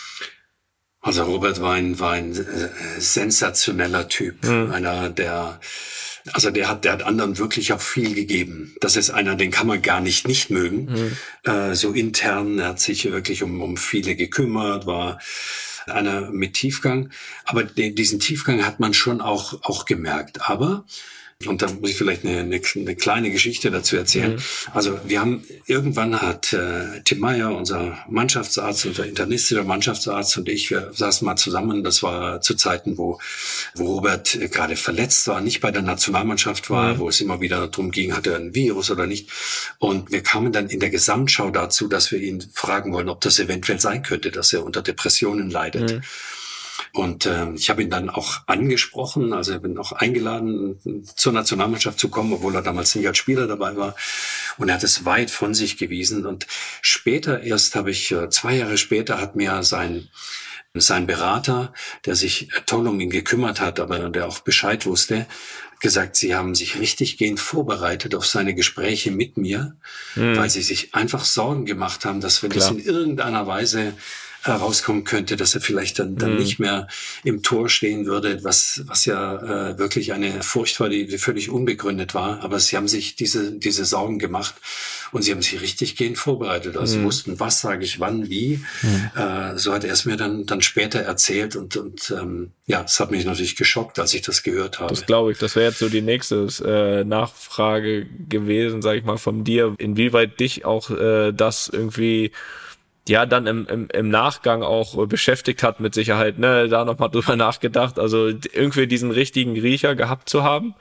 Also Robert war ein sensationeller Typ, einer, der hat anderen wirklich auch viel gegeben. Das ist einer, den kann man gar nicht mögen. So intern, er hat sich wirklich um viele gekümmert, war einer mit Tiefgang. Aber diesen Tiefgang hat man schon auch gemerkt. Aber, und da muss ich vielleicht eine kleine Geschichte dazu erzählen. Also irgendwann hat Tim Meyer, unser Mannschaftsarzt, unser internistischer Mannschaftsarzt und ich, wir saßen mal zusammen. Das war zu Zeiten, wo Robert gerade verletzt war, nicht bei der Nationalmannschaft war, wo es immer wieder darum ging, hat er ein Virus oder nicht. Und wir kamen dann in der Gesamtschau dazu, dass wir ihn fragen wollen, ob das eventuell sein könnte, dass er unter Depressionen leidet. Und ich habe ihn dann auch angesprochen, also ich bin auch eingeladen, zur Nationalmannschaft zu kommen, obwohl er damals nicht als Spieler dabei war. Und er hat es weit von sich gewiesen. Und später erst 2 Jahre später hat mir sein Berater, der sich toll um ihn gekümmert hat, aber der auch Bescheid wusste, gesagt, sie haben sich richtiggehend vorbereitet auf seine Gespräche mit mir, weil sie sich einfach Sorgen gemacht haben, dass wenn das in irgendeiner Weise rauskommen könnte, dass er vielleicht dann nicht mehr im Tor stehen würde, was ja wirklich eine Furcht war, die völlig unbegründet war. Aber sie haben sich diese Sorgen gemacht und sie haben sich richtig gehend vorbereitet. Also sie wussten, was sage ich wann, wie. So hat er es mir dann später erzählt und es hat mich natürlich geschockt, als ich das gehört habe. Das glaube ich. Das wäre jetzt so die nächste Nachfrage gewesen, sage ich mal, von dir. Inwieweit dich auch das irgendwie dann im Nachgang auch beschäftigt hat, mit Sicherheit, ne, da nochmal drüber nachgedacht, also irgendwie diesen richtigen Riecher gehabt zu haben.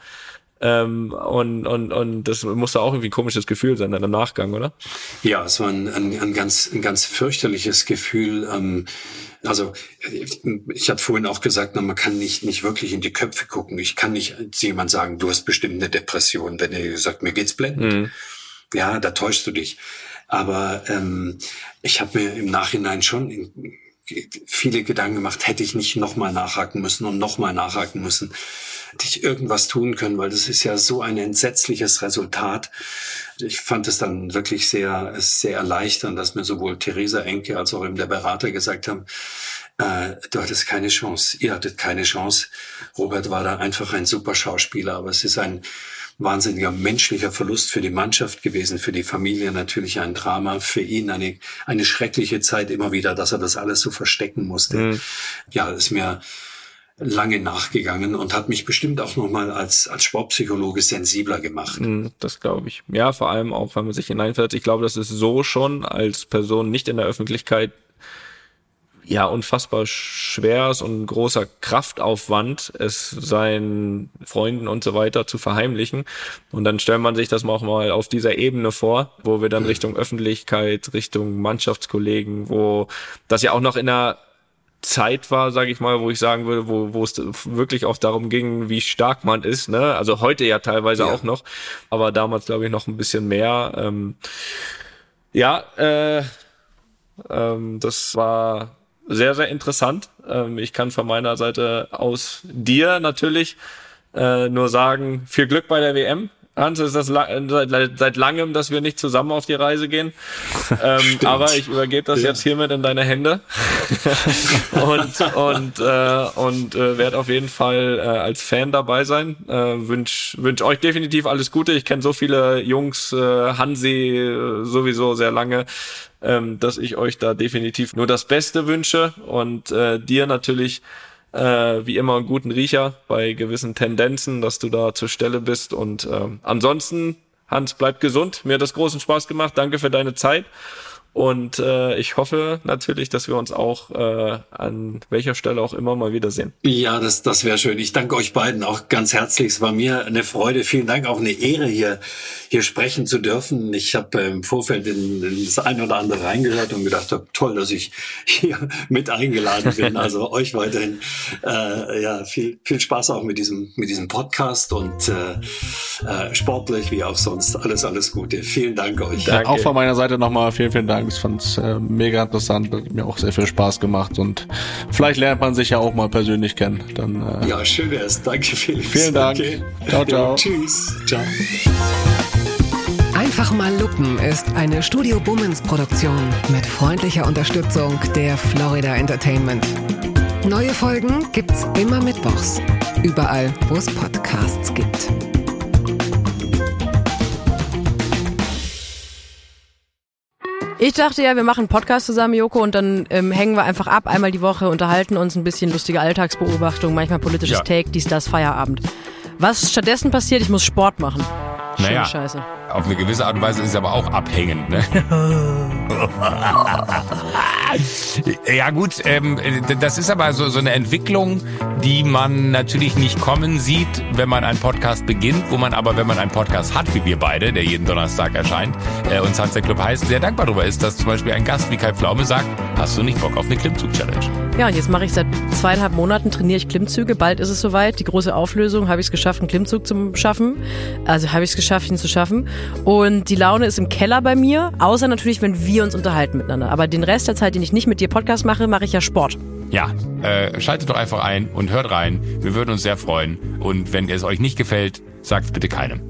Und das muss da auch irgendwie ein komisches Gefühl sein dann im Nachgang, oder? Ja, es war ein ganz fürchterliches Gefühl. Also ich hatte vorhin auch gesagt, man kann nicht wirklich in die Köpfe gucken. Ich kann nicht zu jemand sagen, du hast bestimmt eine Depression, wenn er sagt, mir geht's blendend. Ja, da täuschst du dich. Aber ich habe mir im Nachhinein schon viele Gedanken gemacht, hätte ich nicht nochmal nachhaken müssen, hätte ich irgendwas tun können, weil das ist ja so ein entsetzliches Resultat. Ich fand es dann wirklich sehr, sehr erleichternd, dass mir sowohl Theresa Enke als auch eben der Berater gesagt haben, du hattest keine Chance, ihr hattet keine Chance. Robert war da einfach ein super Schauspieler, aber es ist ein wahnsinniger menschlicher Verlust für die Mannschaft gewesen, für die Familie natürlich ein Drama, für ihn eine schreckliche Zeit immer wieder, dass er das alles so verstecken musste. Ja, ist mir lange nachgegangen und hat mich bestimmt auch nochmal als Sportpsychologe sensibler gemacht. Das glaube ich. Ja, vor allem auch, wenn man sich hineinfällt. Ich glaube, das ist so schon als Person nicht in der Öffentlichkeit unfassbar schweres und großer Kraftaufwand, es seinen Freunden und so weiter zu verheimlichen. Und dann stellt man sich das auch mal auf dieser Ebene vor, wo wir dann Richtung Öffentlichkeit, Richtung Mannschaftskollegen, wo das ja auch noch in einer Zeit war, sage ich mal, wo ich sagen würde, wo es wirklich auch darum ging, wie stark man ist, ne? Also heute ja teilweise auch noch, aber damals glaube ich noch ein bisschen mehr. Das war sehr, sehr interessant. Ich kann von meiner Seite aus dir natürlich nur sagen, viel Glück bei der WM. Hans, ist das seit langem, dass wir nicht zusammen auf die Reise gehen. Aber ich übergebe das jetzt hiermit in deine Hände und werde auf jeden Fall als Fan dabei sein. Wünsch euch definitiv alles Gute. Ich kenne so viele Jungs, Hansi sowieso sehr lange, dass ich euch da definitiv nur das Beste wünsche und dir natürlich wie immer einen guten Riecher bei gewissen Tendenzen, dass du da zur Stelle bist. Und ansonsten, Hans, bleib gesund. Mir hat das großen Spaß gemacht. Danke für deine Zeit. Und ich hoffe natürlich, dass wir uns auch an welcher Stelle auch immer mal wiedersehen. Ja, das wäre schön. Ich danke euch beiden auch ganz herzlich. Es war mir eine Freude. Vielen Dank, auch eine Ehre, hier sprechen zu dürfen. Ich habe im Vorfeld in das eine oder andere reingehört und gedacht, toll, dass ich hier mit eingeladen bin. Also euch weiterhin viel Spaß auch mit diesem Podcast und sportlich wie auch sonst. Alles Gute. Vielen Dank euch. Danke. Auch von meiner Seite nochmal vielen Dank. Ich fand es mega interessant, hat mir auch sehr viel Spaß gemacht und vielleicht lernt man sich ja auch mal persönlich kennen. Dann, ja, schön wär's. Danke, Felix. Vielen Dank. Okay. Ciao. Ja, tschüss. Ciao. Einfach mal lupen ist eine Studio Bummens Produktion mit freundlicher Unterstützung der Florida Entertainment. Neue Folgen gibt's immer mittwochs. Überall, wo es Podcasts gibt. Ich dachte ja, wir machen einen Podcast zusammen, Joko, und dann hängen wir einfach ab, einmal die Woche, unterhalten uns ein bisschen lustige Alltagsbeobachtung, manchmal politisches Take, dies, das, Feierabend. Was stattdessen passiert, ich muss Sport machen. Schöne Scheiße. Auf eine gewisse Art und Weise ist es aber auch abhängend, ne? Ja gut, das ist aber so eine Entwicklung, die man natürlich nicht kommen sieht, wenn man einen Podcast beginnt, wo man aber, wenn man einen Podcast hat, wie wir beide, der jeden Donnerstag erscheint, und Sunset Club heißt, sehr dankbar darüber ist, dass zum Beispiel ein Gast wie Kai Pflaume sagt, hast du nicht Bock auf eine Klimmzug-Challenge? Ja, und jetzt mache ich seit 2,5 Monaten, trainiere ich Klimmzüge, bald ist es soweit, die große Auflösung, habe ich es geschafft, einen Klimmzug zu schaffen, ihn zu schaffen. Und die Laune ist im Keller bei mir, außer natürlich, wenn wir uns unterhalten miteinander. Aber den Rest der Zeit, den ich nicht mit dir Podcast mache, mache ich ja Sport. Ja, schaltet doch einfach ein und hört rein. Wir würden uns sehr freuen. Und wenn es euch nicht gefällt, sagt es bitte keinem.